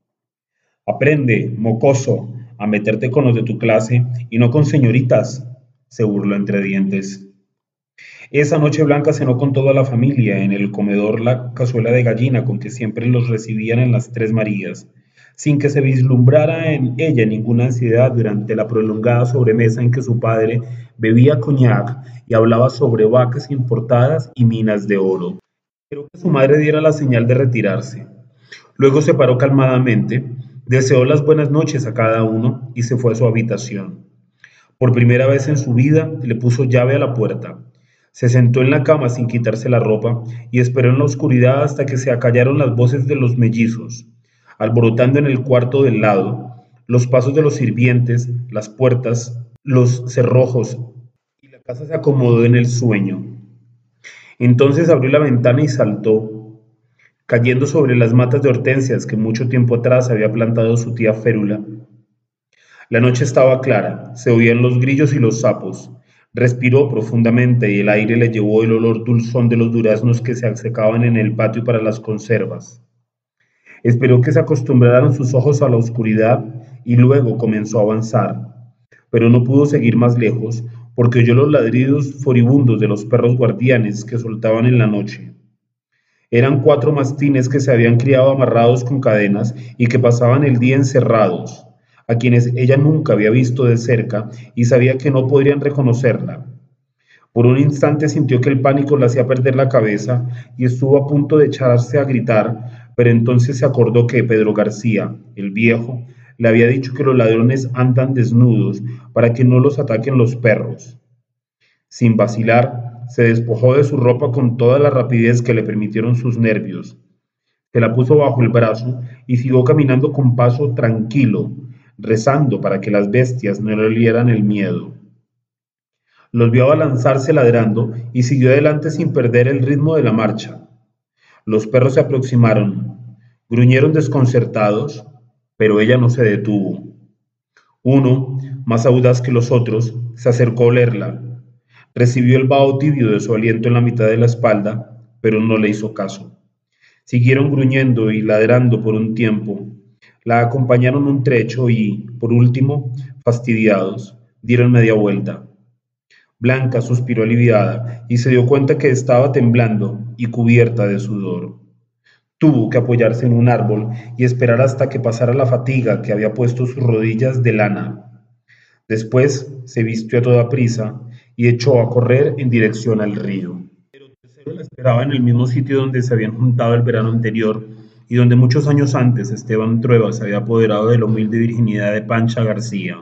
Aprende, mocoso, a meterte con los de tu clase y no con señoritas, se burló entre dientes. Esa noche Blanca cenó con toda la familia en el comedor la cazuela de gallina con que siempre los recibían en las Tres Marías, sin que se vislumbrara en ella ninguna ansiedad durante la prolongada sobremesa en que su padre bebía coñac y hablaba sobre vacas importadas y minas de oro. Esperó que su madre diera la señal de retirarse. Luego se paró calmadamente, deseó las buenas noches a cada uno y se fue a su habitación. Por primera vez en su vida le puso llave a la puerta. Se sentó en la cama sin quitarse la ropa y esperó en la oscuridad hasta que se acallaron las voces de los mellizos, alborotando en el cuarto del lado, los pasos de los sirvientes, las puertas, los cerrojos, y la casa se acomodó en el sueño. Entonces abrió la ventana y saltó, cayendo sobre las matas de hortensias que mucho tiempo atrás había plantado su tía Férula. La noche estaba clara, se oían los grillos y los sapos. Respiró profundamente y el aire le llevó el olor dulzón de los duraznos que se secaban en el patio para las conservas. Esperó que se acostumbraran sus ojos a la oscuridad y luego comenzó a avanzar, pero no pudo seguir más lejos porque oyó los ladridos furibundos de los perros guardianes que soltaban en la noche. Eran 4 mastines que se habían criado amarrados con cadenas y que pasaban el día encerrados, a quienes ella nunca había visto de cerca y sabía que no podrían reconocerla. Por un instante sintió que el pánico le hacía perder la cabeza y estuvo a punto de echarse a gritar, pero entonces se acordó que Pedro García, el viejo, le había dicho que los ladrones andan desnudos para que no los ataquen los perros. Sin vacilar, se despojó de su ropa con toda la rapidez que le permitieron sus nervios. Se la puso bajo el brazo y siguió caminando con paso tranquilo, rezando para que las bestias no le olieran el miedo. Los vio abalanzarse ladrando y siguió adelante sin perder el ritmo de la marcha. Los perros se aproximaron, gruñeron desconcertados, pero ella no se detuvo. Uno, más audaz que los otros, se acercó a olerla. Recibió el vaho tibio de su aliento en la mitad de la espalda, pero no le hizo caso. Siguieron gruñendo y ladrando por un tiempo. La acompañaron un trecho y, por último, fastidiados, dieron media vuelta. Blanca suspiró aliviada y se dio cuenta que estaba temblando y cubierta de sudor. Tuvo que apoyarse en un árbol y esperar hasta que pasara la fatiga que había puesto sus rodillas de lana. Después se vistió a toda prisa y echó a correr en dirección al río. Pero Tercero la esperaba en el mismo sitio donde se habían juntado el verano anterior y donde muchos años antes Esteban Trueba se había apoderado de la humilde virginidad de Pancha García.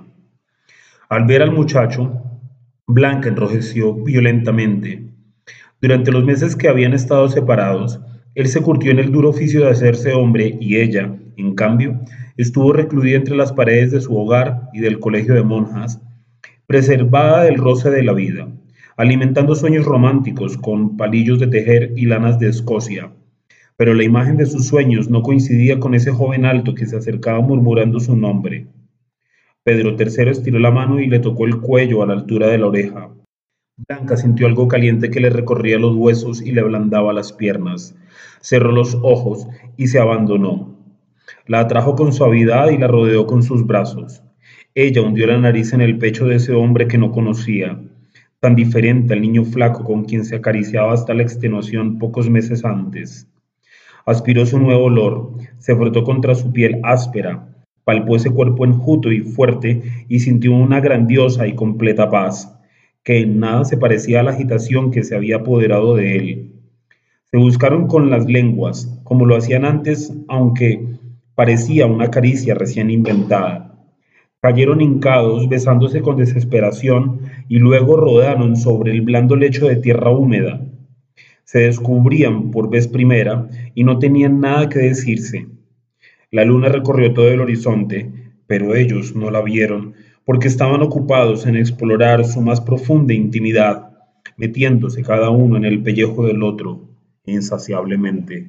Al ver al muchacho, Blanca enrojeció violentamente. Durante los meses que habían estado separados, él se curtió en el duro oficio de hacerse hombre y ella, en cambio, estuvo recluida entre las paredes de su hogar y del colegio de monjas, preservada del roce de la vida, alimentando sueños románticos con palillos de tejer y lanas de Escocia. Pero la imagen de sus sueños no coincidía con ese joven alto que se acercaba murmurando su nombre. Pedro III estiró la mano y le tocó el cuello a la altura de la oreja. Blanca sintió algo caliente que le recorría los huesos y le ablandaba las piernas. Cerró los ojos y se abandonó. La atrajo con suavidad y la rodeó con sus brazos. Ella hundió la nariz en el pecho de ese hombre que no conocía, tan diferente al niño flaco con quien se acariciaba hasta la extenuación pocos meses antes. Aspiró su nuevo olor, se frotó contra su piel áspera, palpó ese cuerpo enjuto y fuerte y sintió una grandiosa y completa paz, que en nada se parecía a la agitación que se había apoderado de él. Se buscaron con las lenguas, como lo hacían antes, aunque parecía una caricia recién inventada. Cayeron hincados, besándose con desesperación, y luego rodaron sobre el blando lecho de tierra húmeda. Se descubrían por vez primera y no tenían nada que decirse. La luna recorrió todo el horizonte, pero ellos no la vieron, porque estaban ocupados en explorar su más profunda intimidad, metiéndose cada uno en el pellejo del otro, insaciablemente.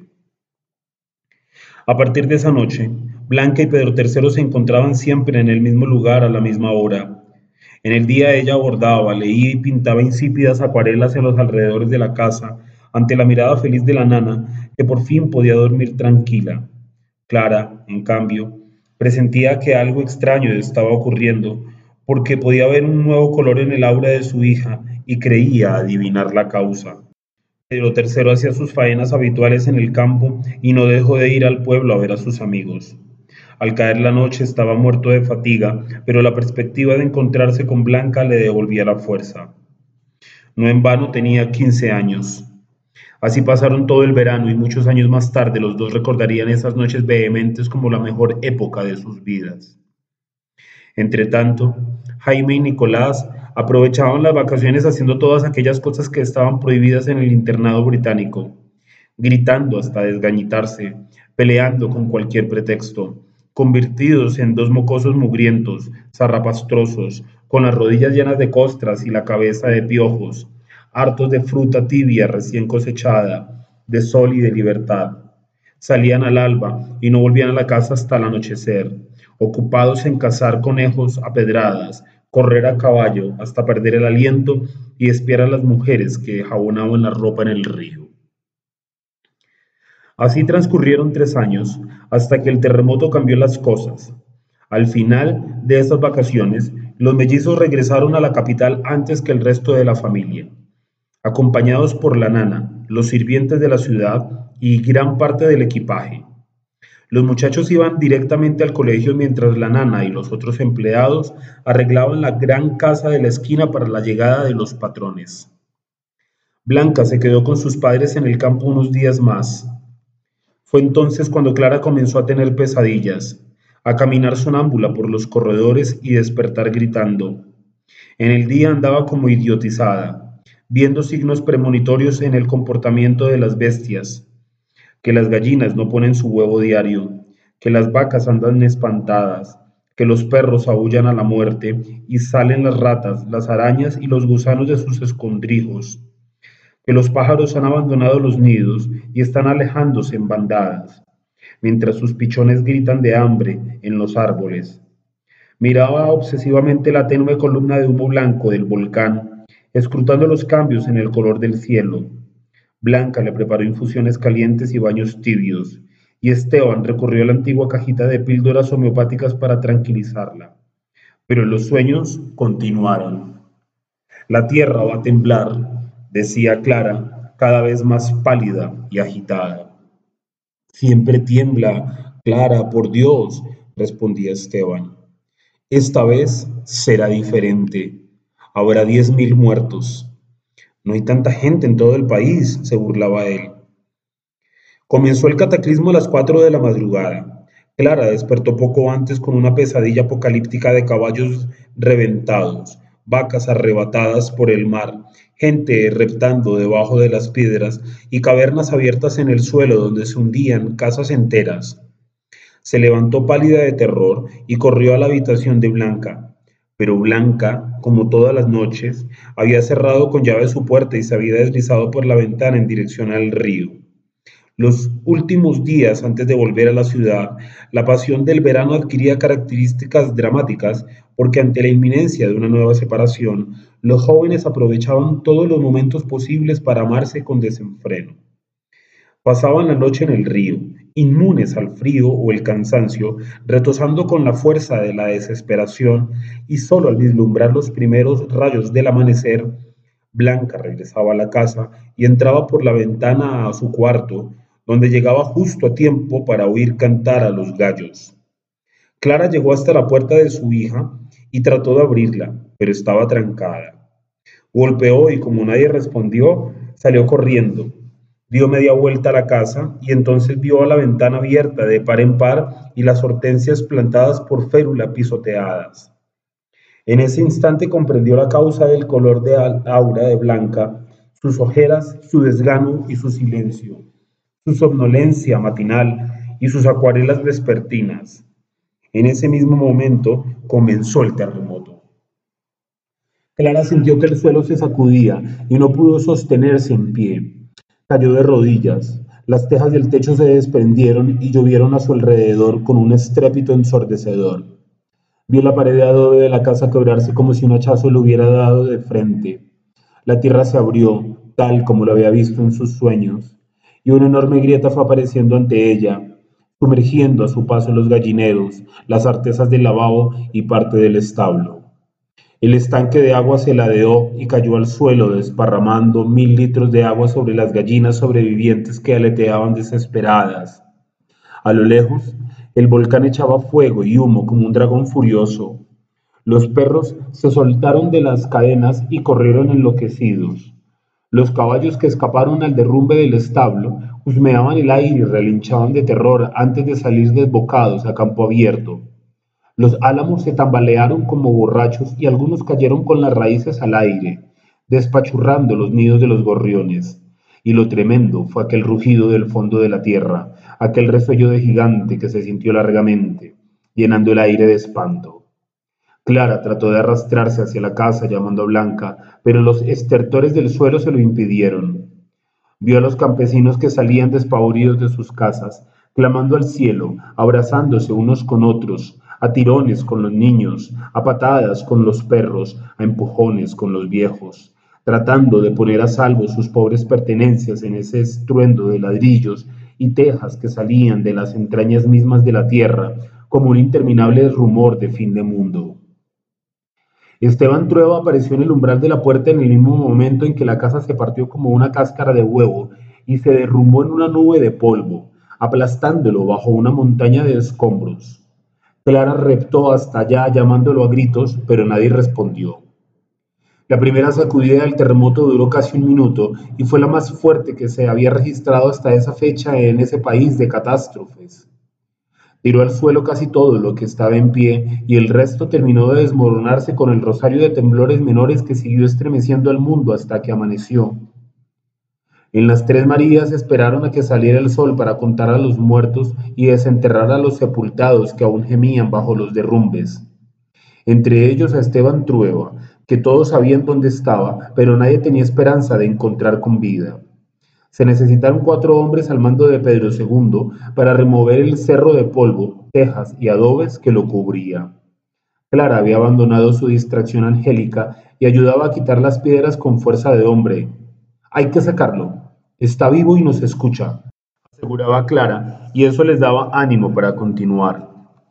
A partir de esa noche, Blanca y Pedro III se encontraban siempre en el mismo lugar a la misma hora. En el día ella bordaba, leía y pintaba insípidas acuarelas en los alrededores de la casa, ante la mirada feliz de la nana, que por fin podía dormir tranquila. Clara, en cambio, presentía que algo extraño estaba ocurriendo, porque podía ver un nuevo color en el aura de su hija y creía adivinar la causa. Pedro III hacía sus faenas habituales en el campo y no dejó de ir al pueblo a ver a sus amigos. Al caer la noche estaba muerto de fatiga, pero la perspectiva de encontrarse con Blanca le devolvía la fuerza. No en vano tenía 15 años. Así pasaron todo el verano y muchos años más tarde los dos recordarían esas noches vehementes como la mejor época de sus vidas. Entretanto, Jaime y Nicolás aprovechaban las vacaciones haciendo todas aquellas cosas que estaban prohibidas en el internado británico, gritando hasta desgañitarse, peleando con cualquier pretexto, convertidos en dos mocosos mugrientos, zarrapastrosos, con las rodillas llenas de costras y la cabeza de piojos, hartos de fruta tibia recién cosechada, de sol y de libertad. Salían al alba y no volvían a la casa hasta el anochecer, ocupados en cazar conejos a pedradas, correr a caballo hasta perder el aliento y espiar a las mujeres que jabonaban la ropa en el río. Así transcurrieron 3 años, hasta que el terremoto cambió las cosas. Al final de estas vacaciones, los mellizos regresaron a la capital antes que el resto de la familia, acompañados por la nana, los sirvientes de la ciudad y gran parte del equipaje. Los muchachos iban directamente al colegio mientras la nana y los otros empleados arreglaban la gran casa de la esquina para la llegada de los patrones. Blanca se quedó con sus padres en el campo unos días más. Fue entonces cuando Clara comenzó a tener pesadillas, a caminar sonámbula por los corredores y despertar gritando. En el día andaba como idiotizada, viendo signos premonitorios en el comportamiento de las bestias, que las gallinas no ponen su huevo diario, que las vacas andan espantadas, que los perros aúllan a la muerte y salen las ratas, las arañas y los gusanos de sus escondrijos, que los pájaros han abandonado los nidos y están alejándose en bandadas, mientras sus pichones gritan de hambre en los árboles. Miraba obsesivamente la tenue columna de humo blanco del volcán, escrutando los cambios en el color del cielo. Blanca le preparó infusiones calientes y baños tibios, y Esteban recurrió a la antigua cajita de píldoras homeopáticas para tranquilizarla. Pero los sueños continuaron. La tierra va a temblar, decía Clara, cada vez más pálida y agitada. Siempre tiembla, Clara, por Dios, respondía Esteban. Esta vez será diferente. Habrá 10.000 muertos. No hay tanta gente en todo el país, se burlaba él. Comenzó el cataclismo a las 4 de la madrugada. Clara despertó poco antes con una pesadilla apocalíptica de caballos reventados, vacas arrebatadas por el mar, gente reptando debajo de las piedras y cavernas abiertas en el suelo donde se hundían casas enteras. Se levantó pálida de terror y corrió a la habitación de Blanca. Pero Blanca, como todas las noches, había cerrado con llave su puerta y se había deslizado por la ventana en dirección al río. Los últimos días antes de volver a la ciudad, la pasión del verano adquiría características dramáticas porque ante la inminencia de una nueva separación, los jóvenes aprovechaban todos los momentos posibles para amarse con desenfreno. Pasaban la noche en el río, inmunes al frío o el cansancio, retozando con la fuerza de la desesperación, y solo al vislumbrar los primeros rayos del amanecer, Blanca regresaba a la casa y entraba por la ventana a su cuarto, donde llegaba justo a tiempo para oír cantar a los gallos. Clara llegó hasta la puerta de su hija y trató de abrirla, pero estaba trancada. Golpeó y como nadie respondió, salió corriendo. Dio media vuelta a la casa y entonces vio a la ventana abierta de par en par y las hortensias plantadas por férula pisoteadas. En ese instante comprendió la causa del color de aura de Blanca, sus ojeras, su desgano y su silencio, su somnolencia matinal y sus acuarelas vespertinas. En ese mismo momento comenzó el terremoto. Clara sintió que el suelo se sacudía y no pudo sostenerse en pie. Cayó de rodillas. Las tejas del techo se desprendieron y llovieron a su alrededor con un estrépito ensordecedor. Vio la pared de adobe de la casa quebrarse como si un hachazo le hubiera dado de frente. La tierra se abrió, tal como lo había visto en sus sueños, y una enorme grieta fue apareciendo ante ella, sumergiendo a su paso los gallineros, las artesas del lavabo y parte del establo. El estanque de agua se ladeó y cayó al suelo, desparramando 1.000 litros de agua sobre las gallinas sobrevivientes que aleteaban desesperadas. A lo lejos, el volcán echaba fuego y humo como un dragón furioso. Los perros se soltaron de las cadenas y corrieron enloquecidos. Los caballos que escaparon al derrumbe del establo husmeaban el aire y relinchaban de terror antes de salir desbocados a campo abierto. Los álamos se tambalearon como borrachos y algunos cayeron con las raíces al aire, despachurrando los nidos de los gorriones. Y lo tremendo fue aquel rugido del fondo de la tierra, aquel resuello de gigante que se sintió largamente, llenando el aire de espanto. Clara trató de arrastrarse hacia la casa llamando a Blanca, pero los estertores del suelo se lo impidieron. Vio a los campesinos que salían despavoridos de sus casas, clamando al cielo, abrazándose unos con otros, a tirones con los niños, a patadas con los perros, a empujones con los viejos, tratando de poner a salvo sus pobres pertenencias en ese estruendo de ladrillos y tejas que salían de las entrañas mismas de la tierra, como un interminable rumor de fin de mundo. Esteban Trueba apareció en el umbral de la puerta en el mismo momento en que la casa se partió como una cáscara de huevo y se derrumbó en una nube de polvo, aplastándolo bajo una montaña de escombros. Clara reptó hasta allá llamándolo a gritos, pero nadie respondió. La primera sacudida del terremoto duró casi un minuto y fue la más fuerte que se había registrado hasta esa fecha en ese país de catástrofes. Tiró al suelo casi todo lo que estaba en pie y el resto terminó de desmoronarse con el rosario de temblores menores que siguió estremeciendo al mundo hasta que amaneció. En las Tres Marías esperaron a que saliera el sol para contar a los muertos y desenterrar a los sepultados que aún gemían bajo los derrumbes. Entre ellos a Esteban Trueba, que todos sabían dónde estaba, pero nadie tenía esperanza de encontrar con vida. Se necesitaron 4 hombres al mando de Pedro II para remover el cerro de polvo, tejas y adobes que lo cubría. Clara había abandonado su distracción angélica y ayudaba a quitar las piedras con fuerza de hombre. Hay que sacarlo. Está vivo y nos escucha, aseguraba Clara, y eso les daba ánimo para continuar.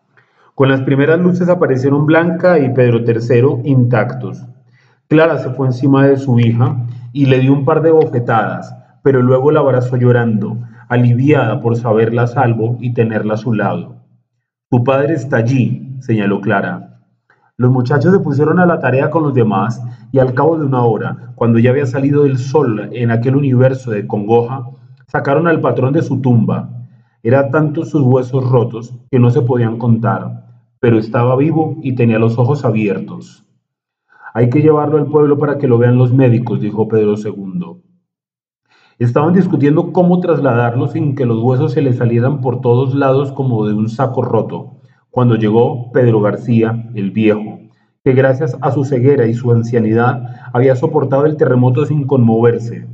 Con las primeras luces aparecieron Blanca y Pedro III intactos. Clara se fue encima de su hija y le dio un par de bofetadas, pero luego la abrazó llorando, aliviada por saberla a salvo y tenerla a su lado. Tu padre está allí, señaló Clara. Los muchachos se pusieron a la tarea con los demás y al cabo de una hora, cuando ya había salido el sol en aquel universo de congoja, sacaron al patrón de su tumba. Eran tantos sus huesos rotos que no se podían contar, pero estaba vivo y tenía los ojos abiertos. Hay que llevarlo al pueblo para que lo vean los médicos, dijo Pedro II. Estaban discutiendo cómo trasladarlo sin que los huesos se le salieran por todos lados como de un saco roto, cuando llegó Pedro García, el viejo, que gracias a su ceguera y su ancianidad había soportado el terremoto sin conmoverse.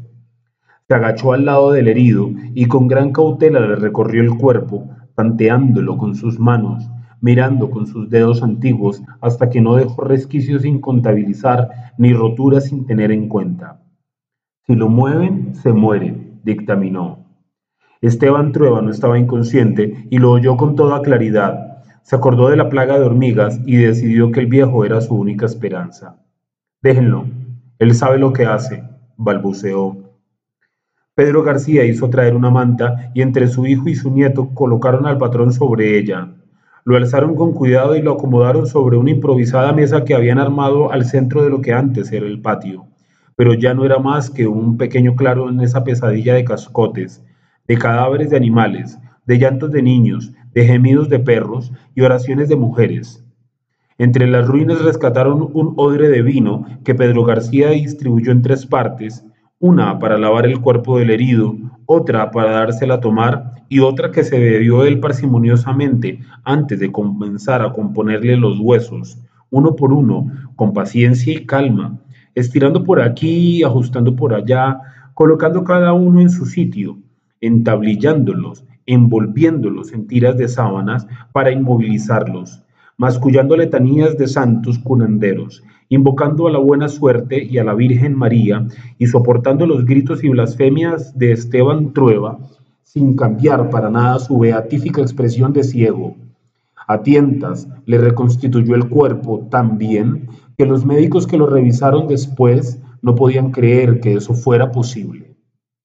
Se agachó al lado del herido y con gran cautela le recorrió el cuerpo, tanteándolo con sus manos, mirando con sus dedos antiguos hasta que no dejó resquicios sin contabilizar ni roturas sin tener en cuenta. Si lo mueven, se muere, dictaminó. Esteban Trueba no estaba inconsciente y lo oyó con toda claridad. Se acordó de la plaga de hormigas y decidió que el viejo era su única esperanza. Déjenlo, él sabe lo que hace, balbuceó. Pedro García hizo traer una manta y entre su hijo y su nieto colocaron al patrón sobre ella. Lo alzaron con cuidado y lo acomodaron sobre una improvisada mesa que habían armado al centro de lo que antes era el patio, pero ya no era más que un pequeño claro en esa pesadilla de cascotes, de cadáveres de animales, de llantos de niños, de gemidos de perros y oraciones de mujeres. Entre las ruinas rescataron un odre de vino que Pedro García distribuyó en 3 partes, una para lavar el cuerpo del herido, otra para dársela a tomar y otra que se bebió él parsimoniosamente antes de comenzar a componerle los huesos, uno por uno, con paciencia y calma, estirando por aquí, ajustando por allá, colocando cada uno en su sitio, entablillándolos, envolviéndolos en tiras de sábanas para inmovilizarlos, mascullando letanías de santos curanderos, invocando a la buena suerte y a la Virgen María y soportando los gritos y blasfemias de Esteban Trueba, sin cambiar para nada su beatífica expresión de ciego. A tientas le reconstituyó el cuerpo tan bien que los médicos que lo revisaron después no podían creer que eso fuera posible.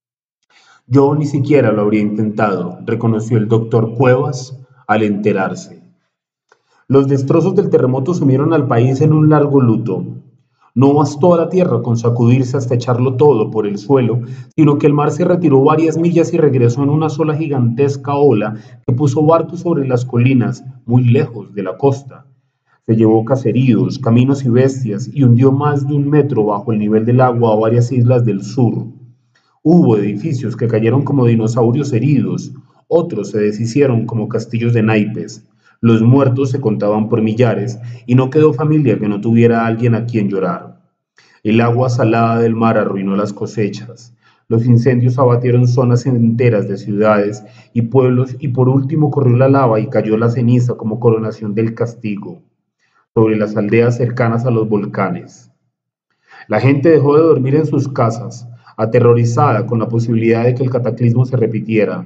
Yo ni siquiera lo habría intentado, reconoció el doctor Cuevas al enterarse. Los destrozos del terremoto sumieron al país en un largo luto. No bastó a la tierra con sacudirse hasta echarlo todo por el suelo, sino que el mar se retiró varias millas y regresó en una sola gigantesca ola que puso barcos sobre las colinas, muy lejos de la costa. Se llevó caseríos, caminos y bestias y hundió más de 1 metro bajo el nivel del agua a varias islas del sur. Hubo edificios que cayeron como dinosaurios heridos, otros se deshicieron como castillos de naipes. Los muertos se contaban por millares y no quedó familia que no tuviera a alguien a quien llorar. El agua salada del mar arruinó las cosechas. Los incendios abatieron zonas enteras de ciudades y pueblos y por último corrió la lava y cayó la ceniza como coronación del castigo sobre las aldeas cercanas a los volcanes. La gente dejó de dormir en sus casas, aterrorizada con la posibilidad de que el cataclismo se repitiera.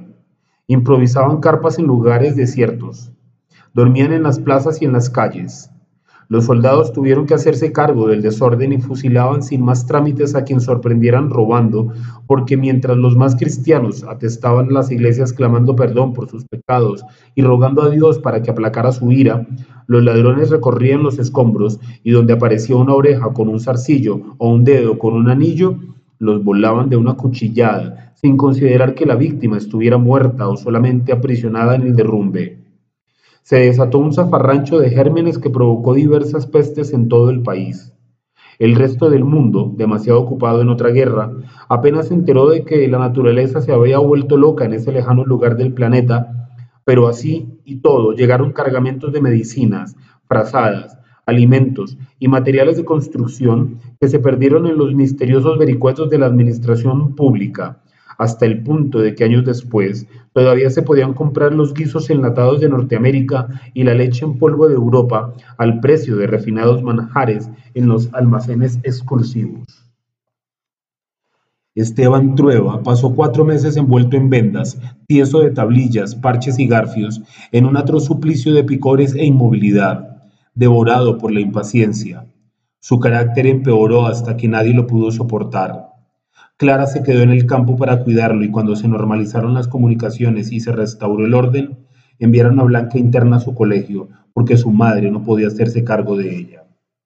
Improvisaban carpas en lugares desiertos. Dormían en las plazas y en las calles. Los soldados tuvieron que hacerse cargo del desorden y fusilaban sin más trámites a quien sorprendieran robando, porque mientras los más cristianos atestaban las iglesias clamando perdón por sus pecados y rogando a Dios para que aplacara su ira, los ladrones recorrían los escombros y donde aparecía una oreja con un zarcillo o un dedo con un anillo, los volaban de una cuchillada, sin considerar que la víctima estuviera muerta o solamente aprisionada en el derrumbe. Se desató un zafarrancho de gérmenes que provocó diversas pestes en todo el país. El resto del mundo, demasiado ocupado en otra guerra, apenas se enteró de que la naturaleza se había vuelto loca en ese lejano lugar del planeta, pero así y todo llegaron cargamentos de medicinas, frazadas, alimentos y materiales de construcción que se perdieron en los misteriosos vericuetos de la administración pública, hasta el punto de que años después todavía se podían comprar los guisos enlatados de Norteamérica y la leche en polvo de Europa al precio de refinados manjares en los almacenes exclusivos. Esteban Trueba pasó 4 meses envuelto en vendas, tieso de tablillas, parches y garfios, en un atroz suplicio de picores e inmovilidad, devorado por la impaciencia. Su carácter empeoró hasta que nadie lo pudo soportar. Clara se quedó en el campo para cuidarlo y cuando se normalizaron las comunicaciones y se restauró el orden, enviaron a Blanca interna a su colegio, porque su madre no podía hacerse cargo de ella.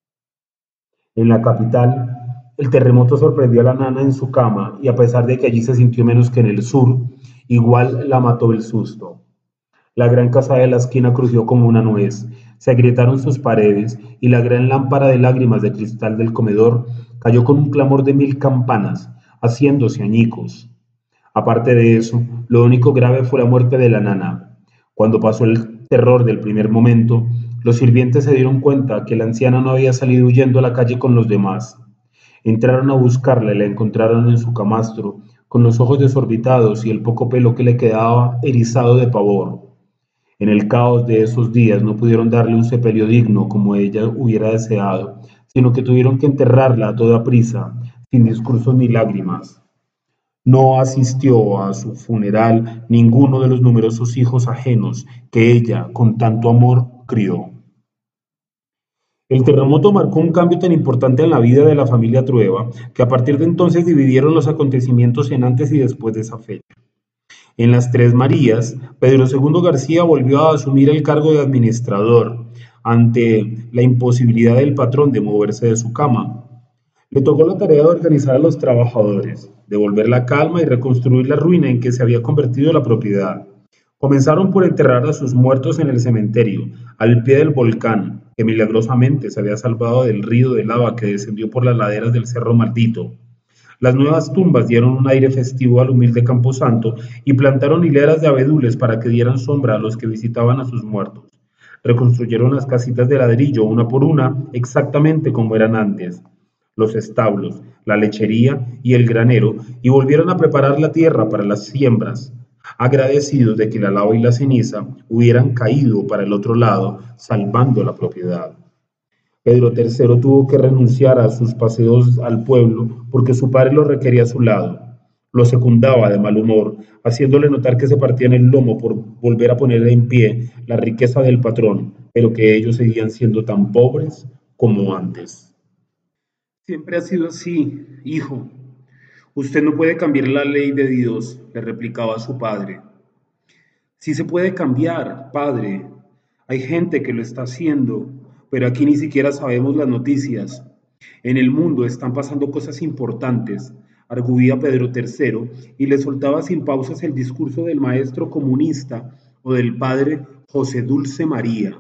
En la capital, el terremoto sorprendió a la nana en su cama y a pesar de que allí se sintió menos que en el sur, igual la mató el susto. La gran casa de la esquina crujió como una nuez, se agrietaron sus paredes y la gran lámpara de lágrimas de cristal del comedor cayó con un clamor de 1000 campanas, haciéndose añicos. Aparte de eso, lo único grave fue la muerte de la nana. Cuando pasó el terror del primer momento, los sirvientes se dieron cuenta que la anciana no había salido huyendo a la calle con los demás. Entraron a buscarla y la encontraron en su camastro, con los ojos desorbitados y el poco pelo que le quedaba erizado de pavor. En el caos de esos días no pudieron darle un sepelio digno como ella hubiera deseado, sino que tuvieron que enterrarla a toda prisa, sin discursos ni lágrimas. No asistió a su funeral ninguno de los numerosos hijos ajenos que ella, con tanto amor, crió. El terremoto marcó un cambio tan importante en la vida de la familia Trueba que a partir de entonces dividieron los acontecimientos en antes y después de esa fecha. En las Tres Marías, Pedro II García volvió a asumir el cargo de administrador ante la imposibilidad del patrón de moverse de su cama. Le tocó la tarea de organizar a los trabajadores, devolver la calma y reconstruir la ruina en que se había convertido la propiedad. Comenzaron por enterrar a sus muertos en el cementerio, al pie del volcán, que milagrosamente se había salvado del río de lava que descendió por las laderas del Cerro Maldito. Las nuevas tumbas dieron un aire festivo al humilde camposanto y plantaron hileras de abedules para que dieran sombra a los que visitaban a sus muertos. Reconstruyeron las casitas de ladrillo una por una, exactamente como eran antes, los establos, la lechería y el granero, y volvieron a preparar la tierra para las siembras, agradecidos de que la lava y la ceniza hubieran caído para el otro lado, salvando la propiedad. Pedro III tuvo que renunciar a sus paseos al pueblo porque su padre lo requería a su lado. Lo secundaba de mal humor, haciéndole notar que se partían el lomo por volver a poner en pie la riqueza del patrón, pero que ellos seguían siendo tan pobres como antes. Siempre ha sido así, hijo. Usted no puede cambiar la ley de Dios, le replicaba su padre. Sí se puede cambiar, padre. Hay gente que lo está haciendo, pero aquí ni siquiera sabemos las noticias. En el mundo están pasando cosas importantes, arguía Pedro III y le soltaba sin pausas el discurso del maestro comunista o del padre José Dulce María.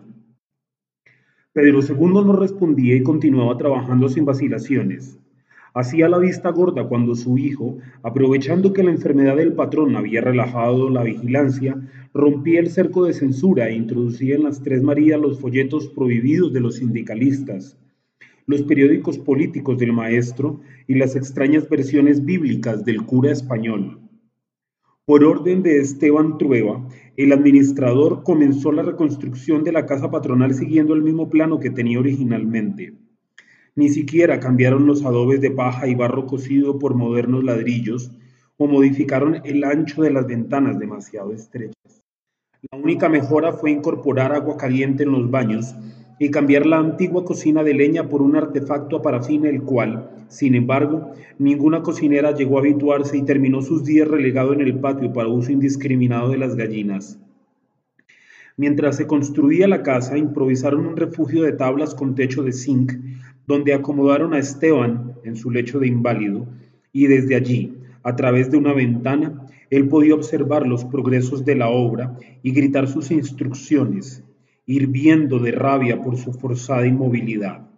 Pedro II no respondía y continuaba trabajando sin vacilaciones. Hacía la vista gorda cuando su hijo, aprovechando que la enfermedad del patrón había relajado la vigilancia, rompía el cerco de censura e introducía en las Tres Marías los folletos prohibidos de los sindicalistas, los periódicos políticos del maestro y las extrañas versiones bíblicas del cura español. Por orden de Esteban Trueba, el administrador comenzó la reconstrucción de la casa patronal siguiendo el mismo plano que tenía originalmente. Ni siquiera cambiaron los adobes de paja y barro cocido por modernos ladrillos o modificaron el ancho de las ventanas demasiado estrechas. La única mejora fue incorporar agua caliente en los baños y cambiar la antigua cocina de leña por un artefacto a parafina, el cual, sin embargo, ninguna cocinera llegó a habituarse y terminó sus días relegado en el patio para uso indiscriminado de las gallinas. Mientras se construía la casa, improvisaron un refugio de tablas con techo de zinc, donde acomodaron a Esteban en su lecho de inválido, y desde allí, a través de una ventana, él podía observar los progresos de la obra y gritar sus instrucciones, hirviendo de rabia por su forzada inmovilidad.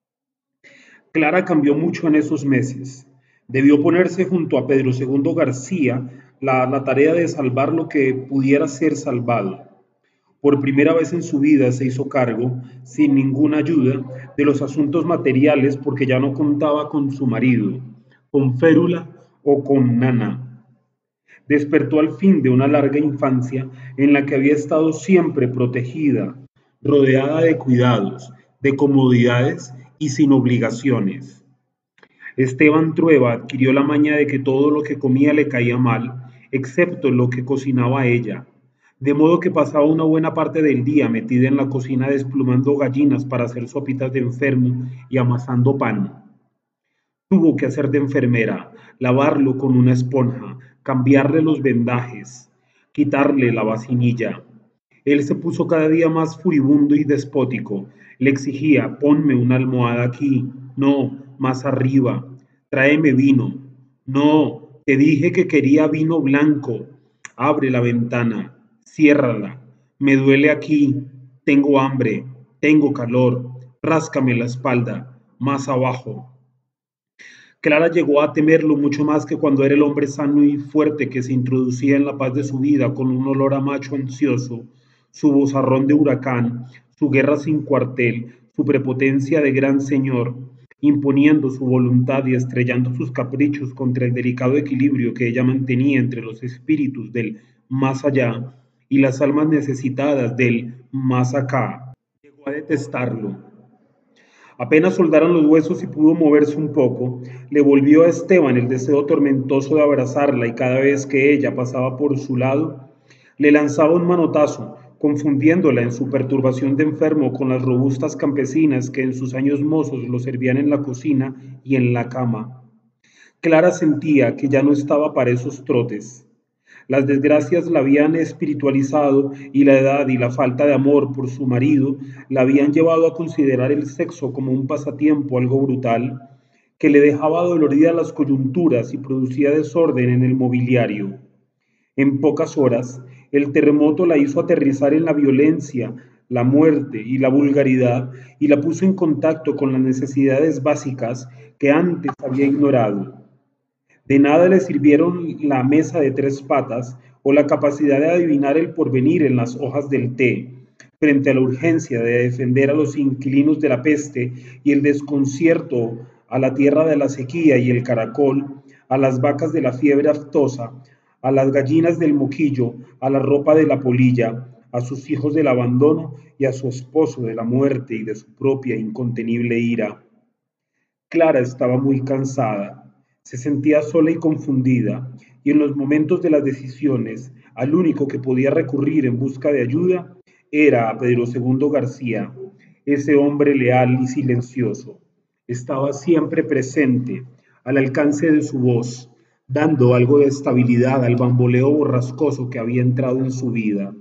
Clara cambió mucho en esos meses. Debió ponerse junto a Pedro II García la tarea de salvar lo que pudiera ser salvado. Por primera vez en su vida se hizo cargo, sin ninguna ayuda, de los asuntos materiales porque ya no contaba con su marido, con Férula o con Nana. Despertó al fin de una larga infancia en la que había estado siempre protegida, rodeada de cuidados, de comodidades y sin obligaciones. Esteban Trueba adquirió la maña de que todo lo que comía le caía mal, excepto lo que cocinaba ella, de modo que pasaba una buena parte del día metida en la cocina desplumando gallinas para hacer sopitas de enfermo y amasando pan. Tuvo que hacer de enfermera, lavarlo con una esponja, cambiarle los vendajes, quitarle la vacinilla. Él se puso cada día más furibundo y despótico. Le exigía, ponme una almohada aquí, no, más arriba, tráeme vino. No, te dije que quería vino blanco. Abre la ventana, ciérrala. Me duele aquí, tengo hambre, tengo calor, ráscame la espalda, más abajo. Clara llegó a temerlo mucho más que cuando era el hombre sano y fuerte que se introducía en la paz de su vida con un olor a macho ansioso, su vozarrón de huracán, su guerra sin cuartel, su prepotencia de gran señor, imponiendo su voluntad y estrellando sus caprichos contra el delicado equilibrio que ella mantenía entre los espíritus del más allá y las almas necesitadas del más acá. Llegó a detestarlo. Apenas soldaron los huesos y pudo moverse un poco, le volvió a Esteban el deseo tormentoso de abrazarla y cada vez que ella pasaba por su lado, le lanzaba un manotazo, confundiéndola en su perturbación de enfermo con las robustas campesinas que en sus años mozos lo servían en la cocina y en la cama. Clara sentía que ya no estaba para esos trotes. Las desgracias la habían espiritualizado y la edad y la falta de amor por su marido la habían llevado a considerar el sexo como un pasatiempo algo brutal que le dejaba doloridas las coyunturas y producía desorden en el mobiliario. En pocas horas, el terremoto la hizo aterrizar en la violencia, la muerte y la vulgaridad y la puso en contacto con las necesidades básicas que antes había ignorado. De nada le sirvieron la mesa de tres patas o la capacidad de adivinar el porvenir en las hojas del té, frente a la urgencia de defender a los inquilinos de la peste y el desconcierto a la tierra de la sequía y el caracol, a las vacas de la fiebre aftosa, a las gallinas del moquillo, a la ropa de la polilla, a sus hijos del abandono y a su esposo de la muerte y de su propia incontenible ira. Clara estaba muy cansada, se sentía sola y confundida, y en los momentos de las decisiones, al único que podía recurrir en busca de ayuda era a Pedro II García, ese hombre leal y silencioso. Estaba siempre presente, al alcance de su voz, dando algo de estabilidad al bamboleo borrascoso que había entrado en su vida.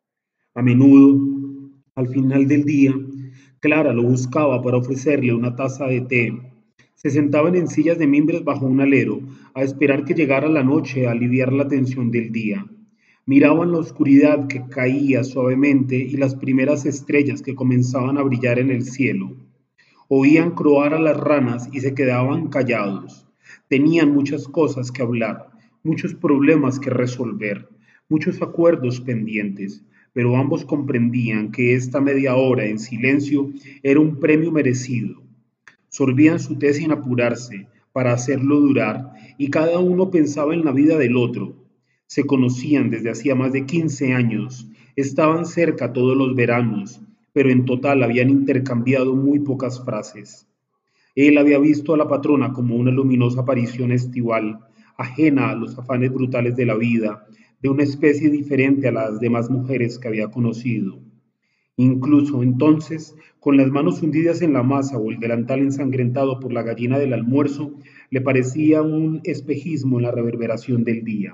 A menudo, al final del día, Clara lo buscaba para ofrecerle una taza de té. Se sentaban en sillas de mimbres bajo un alero, a esperar que llegara la noche a aliviar la tensión del día. Miraban la oscuridad que caía suavemente y las primeras estrellas que comenzaban a brillar en el cielo. Oían croar a las ranas y se quedaban callados. Tenían muchas cosas que hablar, muchos problemas que resolver, muchos acuerdos pendientes, pero ambos comprendían que esta media hora en silencio era un premio merecido. Sorbían su té sin apurarse, para hacerlo durar, y cada uno pensaba en la vida del otro. Se conocían desde hacía más de 15 años, estaban cerca todos los veranos, pero en total habían intercambiado muy pocas frases. Él había visto a la patrona como una luminosa aparición estival, ajena a los afanes brutales de la vida, de una especie diferente a las demás mujeres que había conocido. Incluso entonces Con las manos hundidas en la masa o el delantal ensangrentado por la gallina del almuerzo, le parecía un espejismo en la reverberación del día.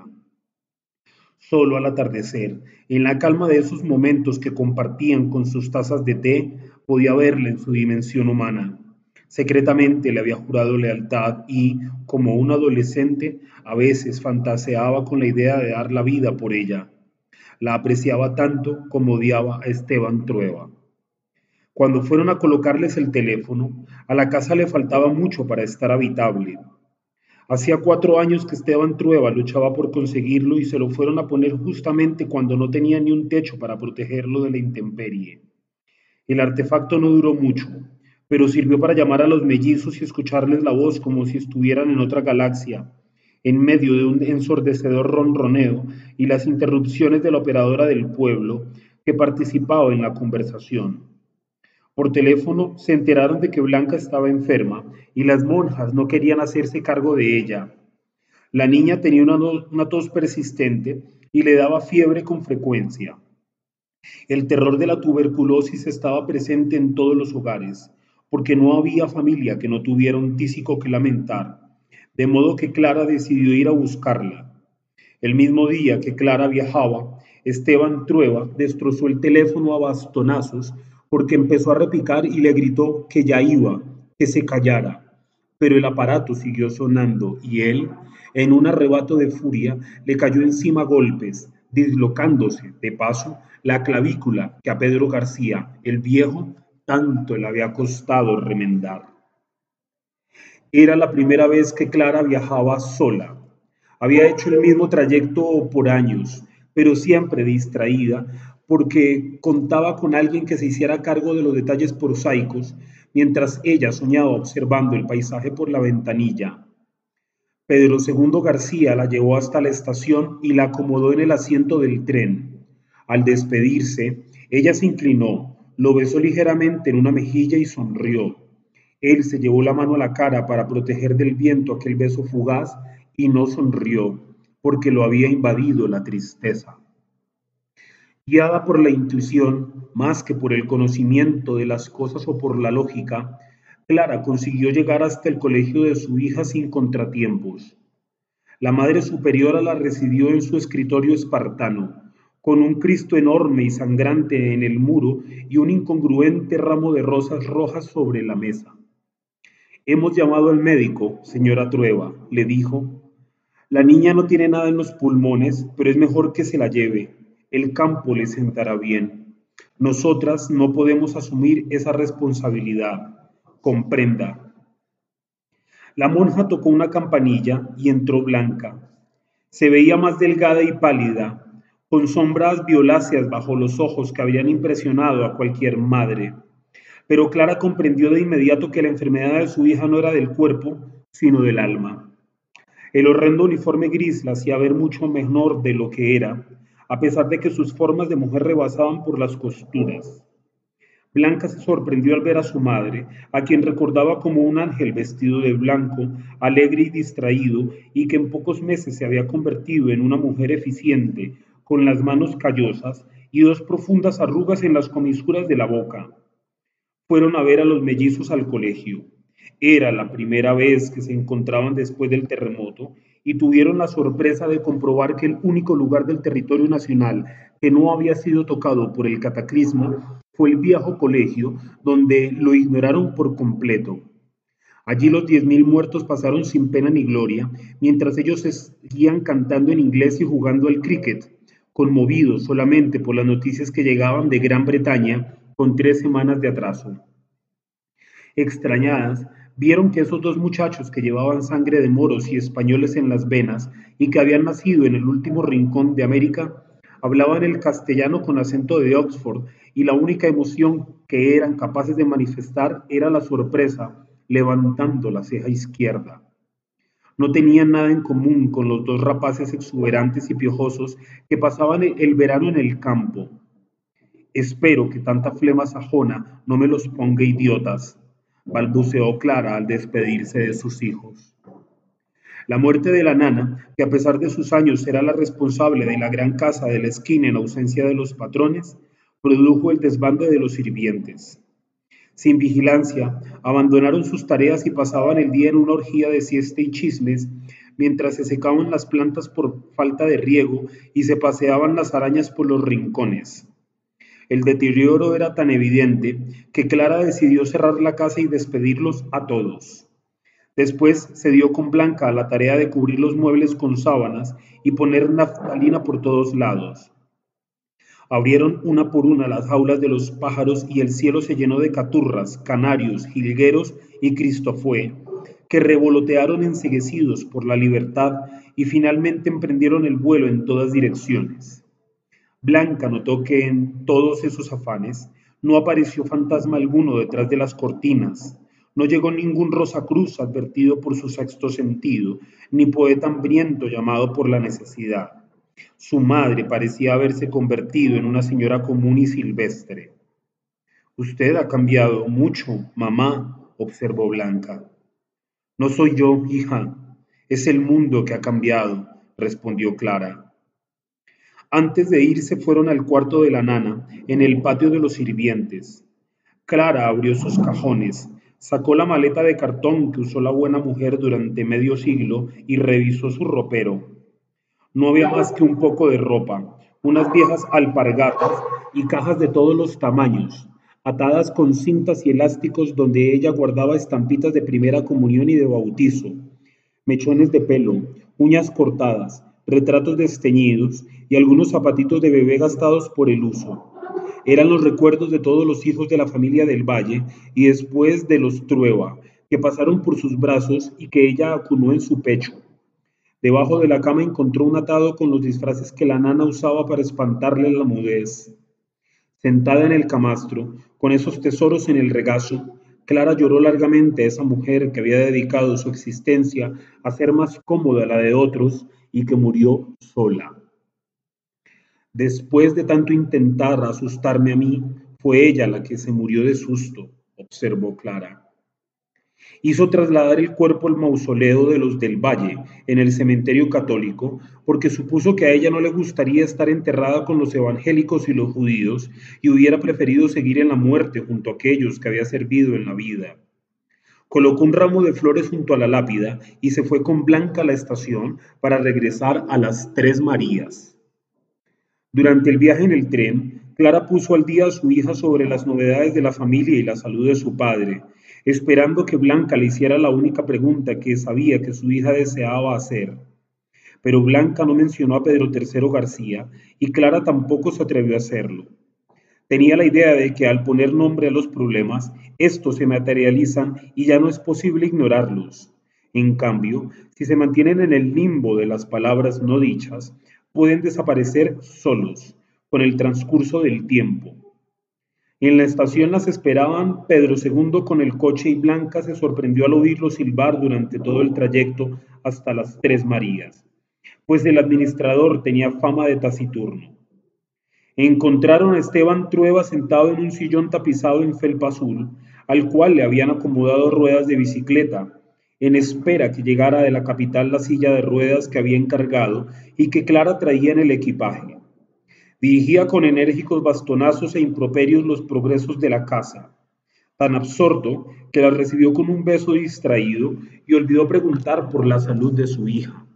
Solo al atardecer, en la calma de esos momentos que compartían con sus tazas de té, podía verla en su dimensión humana. Secretamente le había jurado lealtad y, como un adolescente, a veces fantaseaba con la idea de dar la vida por ella. La apreciaba tanto como odiaba a Esteban Trueba. Cuando fueron a colocarles el teléfono, a la casa le faltaba mucho para estar habitable. Hacía 4 años que Esteban Trueba luchaba por conseguirlo y se lo fueron a poner justamente cuando no tenía ni un techo para protegerlo de la intemperie. El artefacto no duró mucho, pero sirvió para llamar a los mellizos y escucharles la voz como si estuvieran en otra galaxia, en medio de un ensordecedor ronroneo y las interrupciones de la operadora del pueblo que participaba en la conversación. Por teléfono se enteraron de que Blanca estaba enferma y las monjas no querían hacerse cargo de ella. La niña tenía una tos persistente y le daba fiebre con frecuencia. El terror de la tuberculosis estaba presente en todos los hogares, porque no había familia que no tuviera un tísico que lamentar, de modo que Clara decidió ir a buscarla. El mismo día que Clara viajaba, Esteban Trueba destrozó el teléfono a bastonazos porque empezó a repicar y le gritó que ya iba, que se callara. Pero el aparato siguió sonando y él, en un arrebato de furia, le cayó encima a golpes, dislocándose, de paso, la clavícula que a Pedro García, el viejo, tanto le había costado remendar. Era la primera vez que Clara viajaba sola. Había hecho el mismo trayecto por años, pero siempre distraída, porque contaba con alguien que se hiciera cargo de los detalles prosaicos, mientras ella soñaba observando el paisaje por la ventanilla. Pedro II García la llevó hasta la estación y la acomodó en el asiento del tren. Al despedirse, ella se inclinó, lo besó ligeramente en una mejilla y sonrió. Él se llevó la mano a la cara para proteger del viento aquel beso fugaz y no sonrió, porque lo había invadido la tristeza. Guiada por la intuición, más que por el conocimiento de las cosas o por la lógica, Clara consiguió llegar hasta el colegio de su hija sin contratiempos. La Madre Superiora la recibió en su escritorio espartano, con un Cristo enorme y sangrante en el muro y un incongruente ramo de rosas rojas sobre la mesa. Hemos llamado al médico, señora Trueba, le dijo. La niña no tiene nada en los pulmones, pero es mejor que se la lleve. El campo le sentará bien. Nosotras no podemos asumir esa responsabilidad. Comprenda. La monja tocó una campanilla y entró Blanca. Se veía más delgada y pálida, con sombras violáceas bajo los ojos que habrían impresionado a cualquier madre. Pero Clara comprendió de inmediato que la enfermedad de su hija no era del cuerpo, sino del alma. El horrendo uniforme gris la hacía ver mucho menor de lo que era, a pesar de que sus formas de mujer rebasaban por las costuras. Blanca se sorprendió al ver a su madre, a quien recordaba como un ángel vestido de blanco, alegre y distraído, y que en pocos meses se había convertido en una mujer eficiente, con las manos callosas y dos profundas arrugas en las comisuras de la boca. Fueron a ver a los mellizos al colegio. Era la primera vez que se encontraban después del terremoto y tuvieron la sorpresa de comprobar que el único lugar del territorio nacional que no había sido tocado por el cataclismo fue el viejo colegio, donde lo ignoraron por completo. Allí los 10.000 muertos pasaron sin pena ni gloria, mientras ellos seguían cantando en inglés y jugando al cricket, conmovidos solamente por las noticias que llegaban de Gran Bretaña con 3 semanas de atraso. Extrañadas, vieron que esos dos muchachos que llevaban sangre de moros y españoles en las venas y que habían nacido en el último rincón de América, hablaban el castellano con acento de Oxford y la única emoción que eran capaces de manifestar era la sorpresa, levantando la ceja izquierda. No tenían nada en común con los dos rapaces exuberantes y piojosos que pasaban el verano en el campo. Espero que tanta flema sajona no me los ponga idiotas, balbuceó Clara al despedirse de sus hijos. La muerte de la nana, que a pesar de sus años era la responsable de la gran casa de la esquina en ausencia de los patrones, produjo el desbande de los sirvientes. Sin vigilancia, abandonaron sus tareas y pasaban el día en una orgía de siesta y chismes, mientras se secaban las plantas por falta de riego y se paseaban las arañas por los rincones. El deterioro era tan evidente que Clara decidió cerrar la casa y despedirlos a todos. Después se dio con Blanca a la tarea de cubrir los muebles con sábanas y poner naftalina por todos lados. Abrieron una por una las jaulas de los pájaros y el cielo se llenó de caturras, canarios, jilgueros y cristofué, que revolotearon enceguecidos por la libertad y finalmente emprendieron el vuelo en todas direcciones. Blanca notó que en todos esos afanes no apareció fantasma alguno detrás de las cortinas, no llegó ningún Rosacruz advertido por su sexto sentido, ni poeta hambriento llamado por la necesidad. Su madre parecía haberse convertido en una señora común y silvestre. Usted ha cambiado mucho, mamá, observó Blanca. No soy yo, hija, es el mundo que ha cambiado, respondió Clara. Antes de irse fueron al cuarto de la nana, en el patio de los sirvientes. Clara abrió sus cajones, sacó la maleta de cartón que usó la buena mujer durante medio siglo y revisó su ropero. No había más que un poco de ropa, unas viejas alpargatas y cajas de todos los tamaños, atadas con cintas y elásticos donde ella guardaba estampitas de primera comunión y de bautizo, mechones de pelo, uñas cortadas, retratos desteñidos y algunos zapatitos de bebé gastados por el uso. Eran los recuerdos de todos los hijos de la familia del Valle y después de los Trueba, que pasaron por sus brazos y que ella acunó en su pecho. Debajo de la cama encontró un atado con los disfraces que la nana usaba para espantarle la mudez. Sentada en el camastro, con esos tesoros en el regazo, Clara lloró largamente a esa mujer que había dedicado su existencia a hacer más cómoda la de otros y que murió sola. Después de tanto intentar asustarme a mí, fue ella la que se murió de susto, observó Clara. Hizo trasladar el cuerpo al mausoleo de los del Valle, en el cementerio católico, porque supuso que a ella no le gustaría estar enterrada con los evangélicos y los judíos, y hubiera preferido seguir en la muerte junto a aquellos que había servido en la vida. Colocó un ramo de flores junto a la lápida y se fue con Blanca a la estación para regresar a las Tres Marías. Durante el viaje en el tren, Clara puso al día a su hija sobre las novedades de la familia y la salud de su padre, esperando que Blanca le hiciera la única pregunta que sabía que su hija deseaba hacer. Pero Blanca no mencionó a Pedro III García y Clara tampoco se atrevió a hacerlo. Tenía la idea de que al poner nombre a los problemas, estos se materializan y ya no es posible ignorarlos. En cambio, si se mantienen en el limbo de las palabras no dichas, pueden desaparecer solos, con el transcurso del tiempo. En la estación las esperaban Pedro II con el coche y Blanca se sorprendió al oírlo silbar durante todo el trayecto hasta las Tres Marías, pues el administrador tenía fama de taciturno. Encontraron a Esteban Trueba sentado en un sillón tapizado en felpa azul, al cual le habían acomodado ruedas de bicicleta, en espera que llegara de la capital la silla de ruedas que había encargado y que Clara traía en el equipaje. Dirigía con enérgicos bastonazos e improperios los progresos de la casa, tan absorto que la recibió con un beso distraído y olvidó preguntar por la salud de su hija.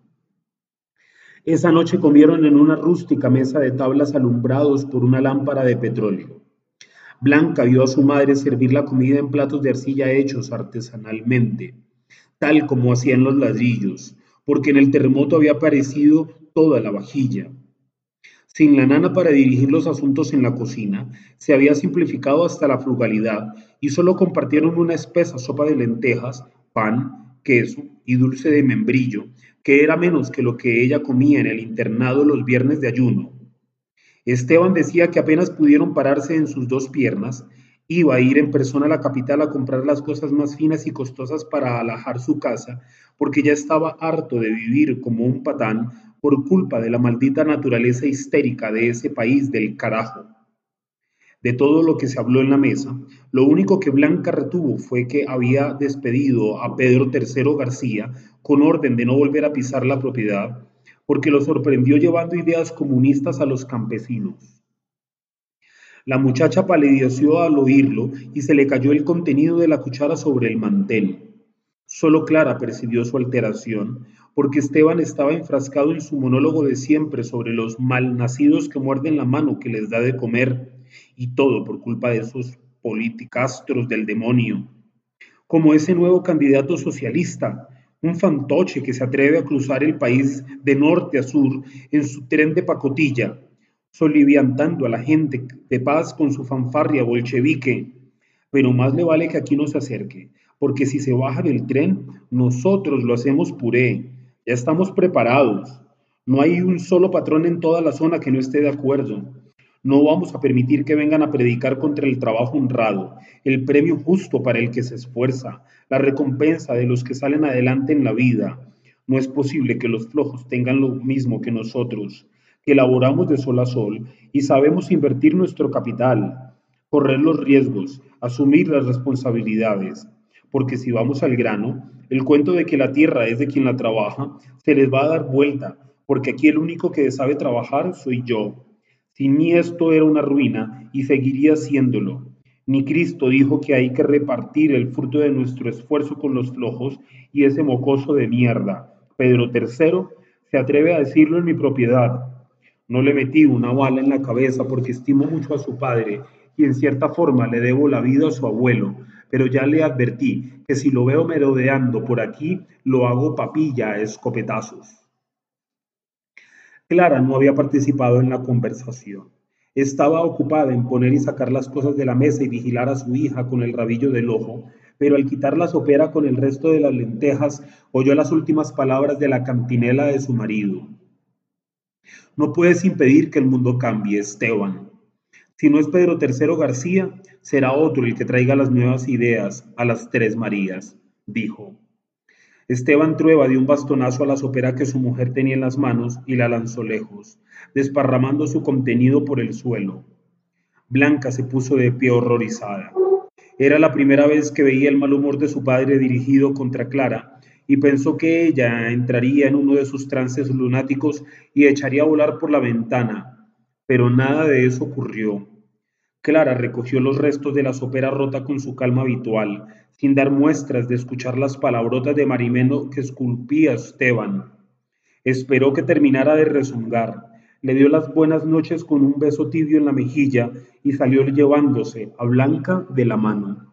Esa noche comieron en una rústica mesa de tablas alumbrados por una lámpara de petróleo. Blanca vio a su madre servir la comida en platos de arcilla hechos artesanalmente, tal como hacían los ladrillos, porque en el terremoto había aparecido toda la vajilla. Sin la nana para dirigir los asuntos en la cocina, se había simplificado hasta la frugalidad y solo compartieron una espesa sopa de lentejas, pan, queso y dulce de membrillo, que era menos que lo que ella comía en el internado los viernes de ayuno. Esteban decía que apenas pudieron pararse en sus dos piernas, iba a ir en persona a la capital a comprar las cosas más finas y costosas para alajar su casa, porque ya estaba harto de vivir como un patán por culpa de la maldita naturaleza histérica de ese país del carajo. De todo lo que se habló en la mesa, lo único que Blanca retuvo fue que había despedido a Pedro III García con orden de no volver a pisar la propiedad, porque lo sorprendió llevando ideas comunistas a los campesinos. La muchacha palideció al oírlo y se le cayó el contenido de la cuchara sobre el mantel. Solo Clara percibió su alteración, porque Esteban estaba enfrascado en su monólogo de siempre sobre los malnacidos que muerden la mano que les da de comer, y todo por culpa de esos politicastros del demonio, como ese nuevo candidato socialista, un fantoche que se atreve a cruzar el país de norte a sur en su tren de pacotilla, soliviantando a la gente de paz con su fanfarria bolchevique. Pero más le vale que aquí no se acerque, porque si se baja del tren, nosotros lo hacemos puré. Ya estamos preparados. No hay un solo patrón en toda la zona que no esté de acuerdo. No vamos a permitir que vengan a predicar contra el trabajo honrado, el premio justo para el que se esfuerza, la recompensa de los que salen adelante en la vida. No es posible que los flojos tengan lo mismo que nosotros, que laboramos de sol a sol y sabemos invertir nuestro capital, correr los riesgos, asumir las responsabilidades. Porque si vamos al grano, el cuento de que la tierra es de quien la trabaja se les va a dar vuelta, porque aquí el único que sabe trabajar soy yo. Sin mí esto era una ruina y seguiría siéndolo. Ni Cristo dijo que hay que repartir el fruto de nuestro esfuerzo con los flojos y ese mocoso de mierda. Pedro III se atreve a decirlo en mi propiedad. No le metí una bala en la cabeza porque estimo mucho a su padre y en cierta forma le debo la vida a su abuelo, pero ya le advertí que si lo veo merodeando por aquí, lo hago papilla a escopetazos. Clara no había participado en la conversación. Estaba ocupada en poner y sacar las cosas de la mesa y vigilar a su hija con el rabillo del ojo, pero al quitar la sopera con el resto de las lentejas, oyó las últimas palabras de la cantinela de su marido. No puedes impedir que el mundo cambie, Esteban. Si no es Pedro III García, será otro el que traiga las nuevas ideas a las Tres Marías, dijo. Esteban Trueba dio un bastonazo a la sopera que su mujer tenía en las manos y la lanzó lejos, desparramando su contenido por el suelo. Blanca se puso de pie horrorizada. Era la primera vez que veía el mal humor de su padre dirigido contra Clara y pensó que ella entraría en uno de sus trances lunáticos y echaría a volar por la ventana. Pero nada de eso ocurrió. Clara recogió los restos de la sopera rota con su calma habitual, sin dar muestras de escuchar las palabrotas de Marimeno que esculpía Esteban. Esperó que terminara de rezongar, le dio las buenas noches con un beso tibio en la mejilla y salió llevándose a Blanca de la mano.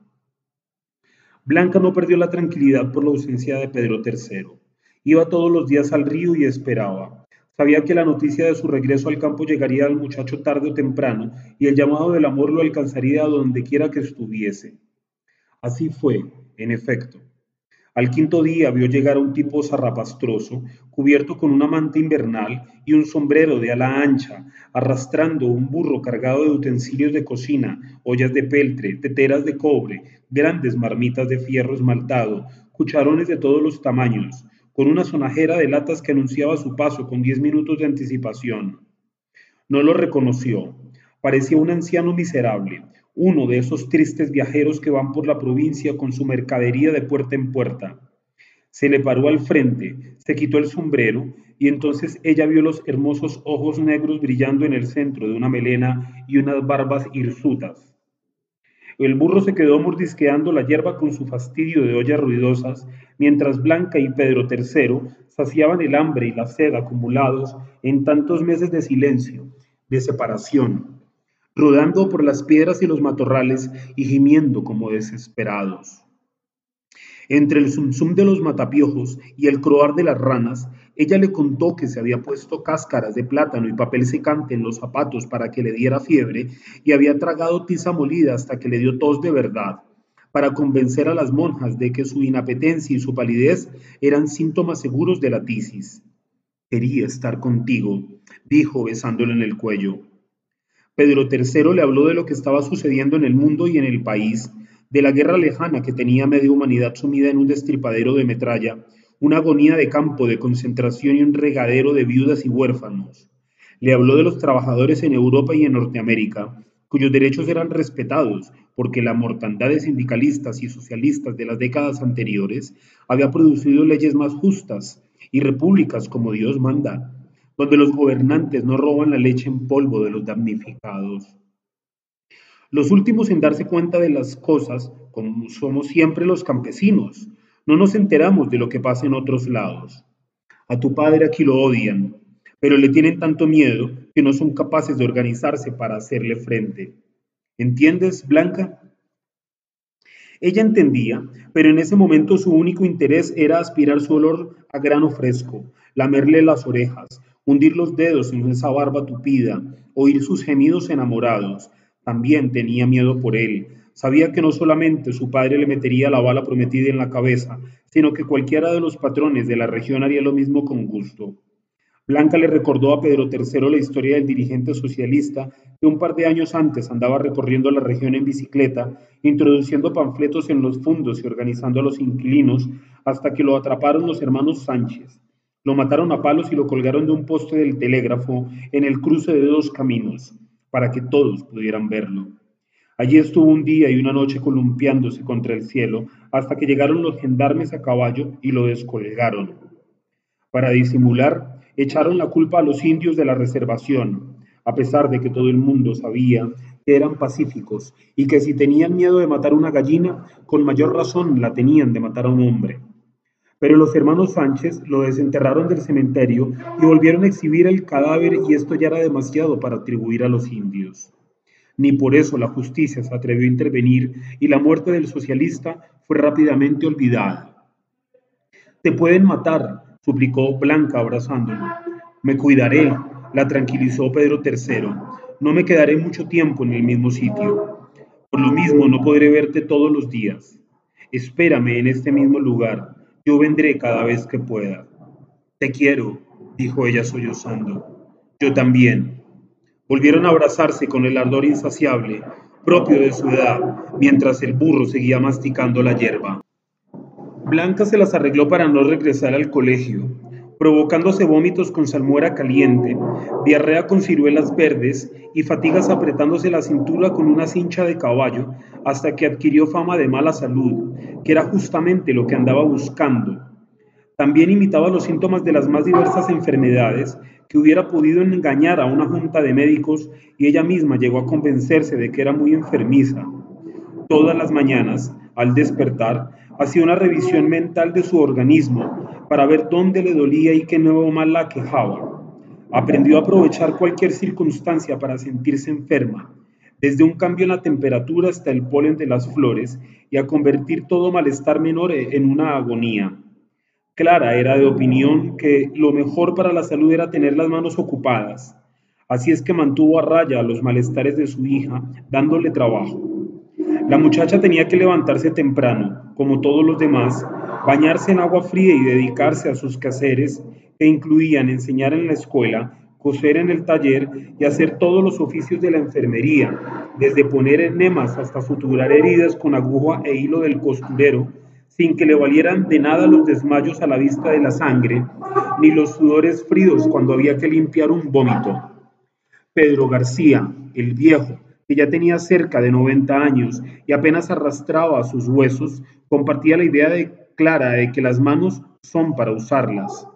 Blanca no perdió la tranquilidad por la ausencia de Pedro III. Iba todos los días al río y esperaba. Sabía que la noticia de su regreso al campo llegaría al muchacho tarde o temprano y el llamado del amor lo alcanzaría a donde quiera que estuviese. Así fue, en efecto. Al quinto día vio llegar a un tipo zarrapastroso, cubierto con una manta invernal y un sombrero de ala ancha, arrastrando un burro cargado de utensilios de cocina, ollas de peltre, teteras de cobre, grandes marmitas de fierro esmaltado, cucharones de todos los tamaños, con una sonajera de latas que anunciaba su paso con 10 minutos de anticipación. No lo reconoció. Parecía un anciano miserable, uno de esos tristes viajeros que van por la provincia con su mercadería de puerta en puerta. Se le paró al frente, se quitó el sombrero y entonces ella vio los hermosos ojos negros brillando en el centro de una melena y unas barbas hirsutas. El burro se quedó mordisqueando la hierba con su fastidio de ollas ruidosas, mientras Blanca y Pedro III saciaban el hambre y la sed acumulados en tantos meses de silencio, de separación, rodando por las piedras y los matorrales y gimiendo como desesperados. Entre el zumzum de los matapiojos y el croar de las ranas, ella le contó que se había puesto cáscaras de plátano y papel secante en los zapatos para que le diera fiebre y había tragado tiza molida hasta que le dio tos de verdad, para convencer a las monjas de que su inapetencia y su palidez eran síntomas seguros de la tisis. Quería estar contigo, dijo besándole en el cuello. Pedro III le habló de lo que estaba sucediendo en el mundo y en el país, de la guerra lejana que tenía media humanidad sumida en un destripadero de metralla, una agonía de campo de concentración y un regadero de viudas y huérfanos. Le habló de los trabajadores en Europa y en Norteamérica, cuyos derechos eran respetados porque la mortandad de sindicalistas y socialistas de las décadas anteriores había producido leyes más justas y repúblicas como Dios manda, donde los gobernantes no roban la leche en polvo de los damnificados. Los últimos en darse cuenta de las cosas, como somos siempre los campesinos, no nos enteramos de lo que pasa en otros lados. A tu padre aquí lo odian, pero le tienen tanto miedo que no son capaces de organizarse para hacerle frente. ¿Entiendes, Blanca? Ella entendía, pero en ese momento su único interés era aspirar su olor a grano fresco, lamerle las orejas, hundir los dedos en esa barba tupida, oír sus gemidos enamorados. También tenía miedo por él. Sabía que no solamente su padre le metería la bala prometida en la cabeza, sino que cualquiera de los patrones de la región haría lo mismo con gusto. Blanca le recordó a Pedro III la historia del dirigente socialista que un par de años antes andaba recorriendo la región en bicicleta, introduciendo panfletos en los fundos y organizando a los inquilinos hasta que lo atraparon los hermanos Sánchez. Lo mataron a palos y lo colgaron de un poste del telégrafo en el cruce de dos caminos, para que todos pudieran verlo. Allí estuvo un día y una noche columpiándose contra el cielo hasta que llegaron los gendarmes a caballo y lo descolgaron. Para disimular, echaron la culpa a los indios de la reservación, a pesar de que todo el mundo sabía que eran pacíficos y que si tenían miedo de matar una gallina, con mayor razón la tenían de matar a un hombre. Pero los hermanos Sánchez lo desenterraron del cementerio y volvieron a exhibir el cadáver y esto ya era demasiado para atribuir a los indios. Ni por eso la justicia se atrevió a intervenir y la muerte del socialista fue rápidamente olvidada. Te pueden matar, suplicó Blanca abrazándolo. Me cuidaré, la tranquilizó Pedro III. No me quedaré mucho tiempo en el mismo sitio. Por lo mismo no podré verte todos los días. Espérame en este mismo lugar. Yo vendré cada vez que pueda. Te quiero, dijo ella sollozando. Yo también. Volvieron a abrazarse con el ardor insaciable, propio de su edad, mientras el burro seguía masticando la hierba. Blanca se las arregló para no regresar al colegio, provocándose vómitos con salmuera caliente, diarrea con ciruelas verdes y fatigas apretándose la cintura con una cincha de caballo hasta que adquirió fama de mala salud, que era justamente lo que andaba buscando. También imitaba los síntomas de las más diversas enfermedades que hubiera podido engañar a una junta de médicos y ella misma llegó a convencerse de que era muy enfermiza. Todas las mañanas, al despertar, hacía una revisión mental de su organismo para ver dónde le dolía y qué nuevo mal la aquejaba. Aprendió a aprovechar cualquier circunstancia para sentirse enferma, desde un cambio en la temperatura hasta el polen de las flores, y a convertir todo malestar menor en una agonía. Clara era de opinión que lo mejor para la salud era tener las manos ocupadas. Así es que mantuvo a raya los malestares de su hija, dándole trabajo. La muchacha tenía que levantarse temprano, como todos los demás, bañarse en agua fría y dedicarse a sus quehaceres, que incluían enseñar en la escuela, coser en el taller y hacer todos los oficios de la enfermería, desde poner enemas hasta suturar heridas con aguja e hilo del costurero, sin que le valieran de nada los desmayos a la vista de la sangre, ni los sudores fríos cuando había que limpiar un vómito. Pedro García, el viejo, que ya tenía cerca de 90 años y apenas arrastraba sus huesos, compartía la idea clara de que las manos son para usarlas.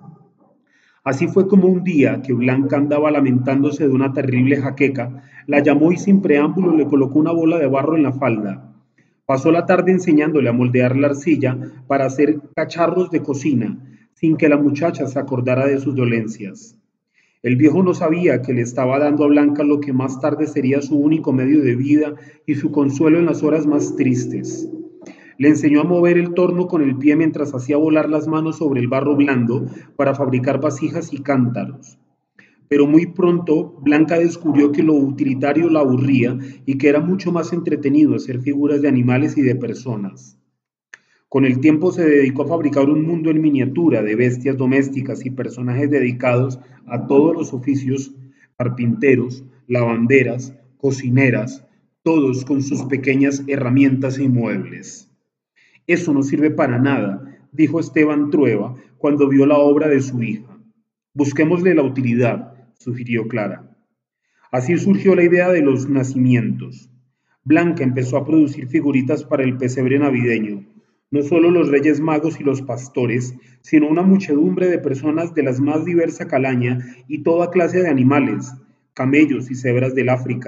Así fue como un día que Blanca andaba lamentándose de una terrible jaqueca, la llamó y sin preámbulo le colocó una bola de barro en la falda. Pasó la tarde enseñándole a moldear la arcilla para hacer cacharros de cocina, sin que la muchacha se acordara de sus dolencias. El viejo no sabía que le estaba dando a Blanca lo que más tarde sería su único medio de vida y su consuelo en las horas más tristes. Le enseñó a mover el torno con el pie mientras hacía volar las manos sobre el barro blando para fabricar vasijas y cántaros. Pero muy pronto Blanca descubrió que lo utilitario la aburría y que era mucho más entretenido hacer figuras de animales y de personas. Con el tiempo se dedicó a fabricar un mundo en miniatura de bestias domésticas y personajes dedicados a todos los oficios: carpinteros, lavanderas, cocineras, todos con sus pequeñas herramientas y muebles. Eso no sirve para nada, dijo Esteban Trueba cuando vio la obra de su hija. Busquémosle la utilidad, sugirió Clara. Así surgió la idea de los nacimientos. Blanca empezó a producir figuritas para el pesebre navideño, no solo los reyes magos y los pastores, sino una muchedumbre de personas de las más diversa calaña y toda clase de animales, camellos y cebras del África,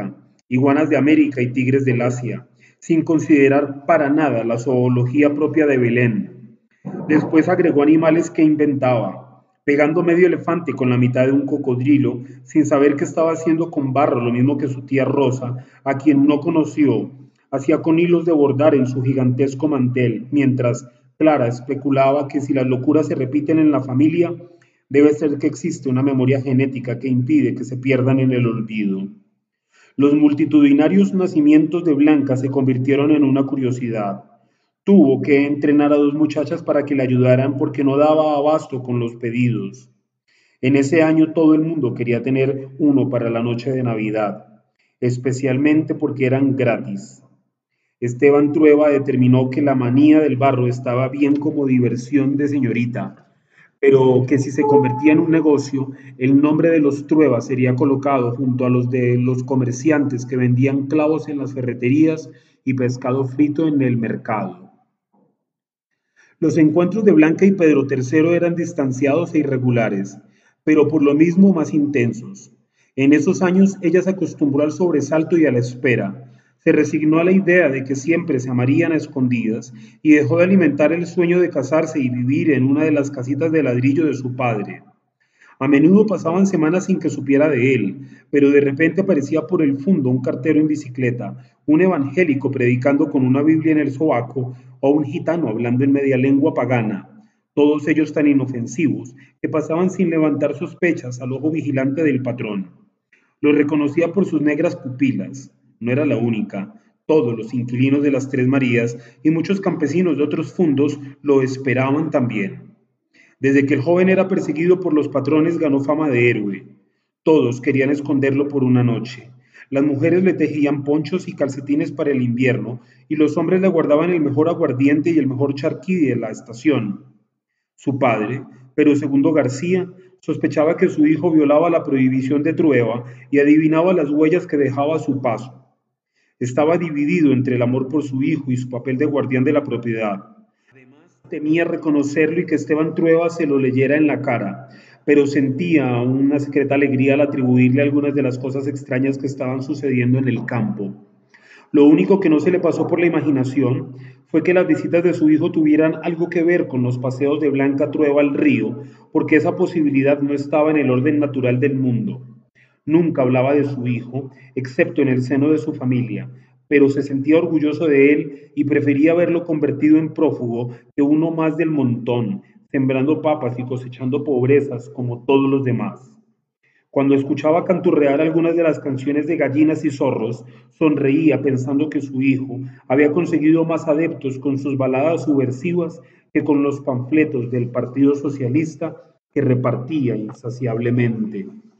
iguanas de América y tigres del Asia, sin considerar para nada la zoología propia de Belén. Después agregó animales que inventaba, pegando medio elefante con la mitad de un cocodrilo, sin saber que estaba haciendo con barro lo mismo que su tía Rosa, a quien no conoció, hacía con hilos de bordar en su gigantesco mantel, mientras Clara especulaba que si las locuras se repiten en la familia, debe ser que existe una memoria genética que impide que se pierdan en el olvido. Los multitudinarios nacimientos de Blanca se convirtieron en una curiosidad. Tuvo que entrenar a dos muchachas para que le ayudaran porque no daba abasto con los pedidos. En ese año todo el mundo quería tener uno para la noche de Navidad, especialmente porque eran gratis. Esteban Trueba determinó que la manía del barro estaba bien como diversión de señorita, pero que si se convertía en un negocio, el nombre de los Trueba sería colocado junto a los de los comerciantes que vendían clavos en las ferreterías y pescado frito en el mercado. Los encuentros de Blanca y Pedro III eran distanciados e irregulares, pero por lo mismo más intensos. En esos años ella se acostumbró al sobresalto y a la espera, se resignó a la idea de que siempre se amarían a escondidas y dejó de alimentar el sueño de casarse y vivir en una de las casitas de ladrillo de su padre. A menudo pasaban semanas sin que supiera de él, pero de repente aparecía por el fondo un cartero en bicicleta, un evangélico predicando con una Biblia en el sobaco o un gitano hablando en media lengua pagana, todos ellos tan inofensivos que pasaban sin levantar sospechas al ojo vigilante del patrón. Lo reconocía por sus negras pupilas, no era la única. Todos los inquilinos de las Tres Marías y muchos campesinos de otros fundos lo esperaban también. Desde que el joven era perseguido por los patrones ganó fama de héroe. Todos querían esconderlo por una noche. Las mujeres le tejían ponchos y calcetines para el invierno y los hombres le guardaban el mejor aguardiente y el mejor charquí de la estación. Su padre, Pero II García, sospechaba que su hijo violaba la prohibición de Trueba y adivinaba las huellas que dejaba a su paso. Estaba dividido entre el amor por su hijo y su papel de guardián de la propiedad. Temía reconocerlo y que Esteban Trueba se lo leyera en la cara, pero sentía una secreta alegría al atribuirle algunas de las cosas extrañas que estaban sucediendo en el campo. Lo único que no se le pasó por la imaginación fue que las visitas de su hijo tuvieran algo que ver con los paseos de Blanca Trueba al río, porque esa posibilidad no estaba en el orden natural del mundo. Nunca hablaba de su hijo, excepto en el seno de su familia, pero se sentía orgulloso de él y prefería verlo convertido en prófugo que uno más del montón, sembrando papas y cosechando pobrezas como todos los demás. Cuando escuchaba canturrear algunas de las canciones de gallinas y zorros, sonreía pensando que su hijo había conseguido más adeptos con sus baladas subversivas que con los panfletos del Partido Socialista que repartía insaciablemente.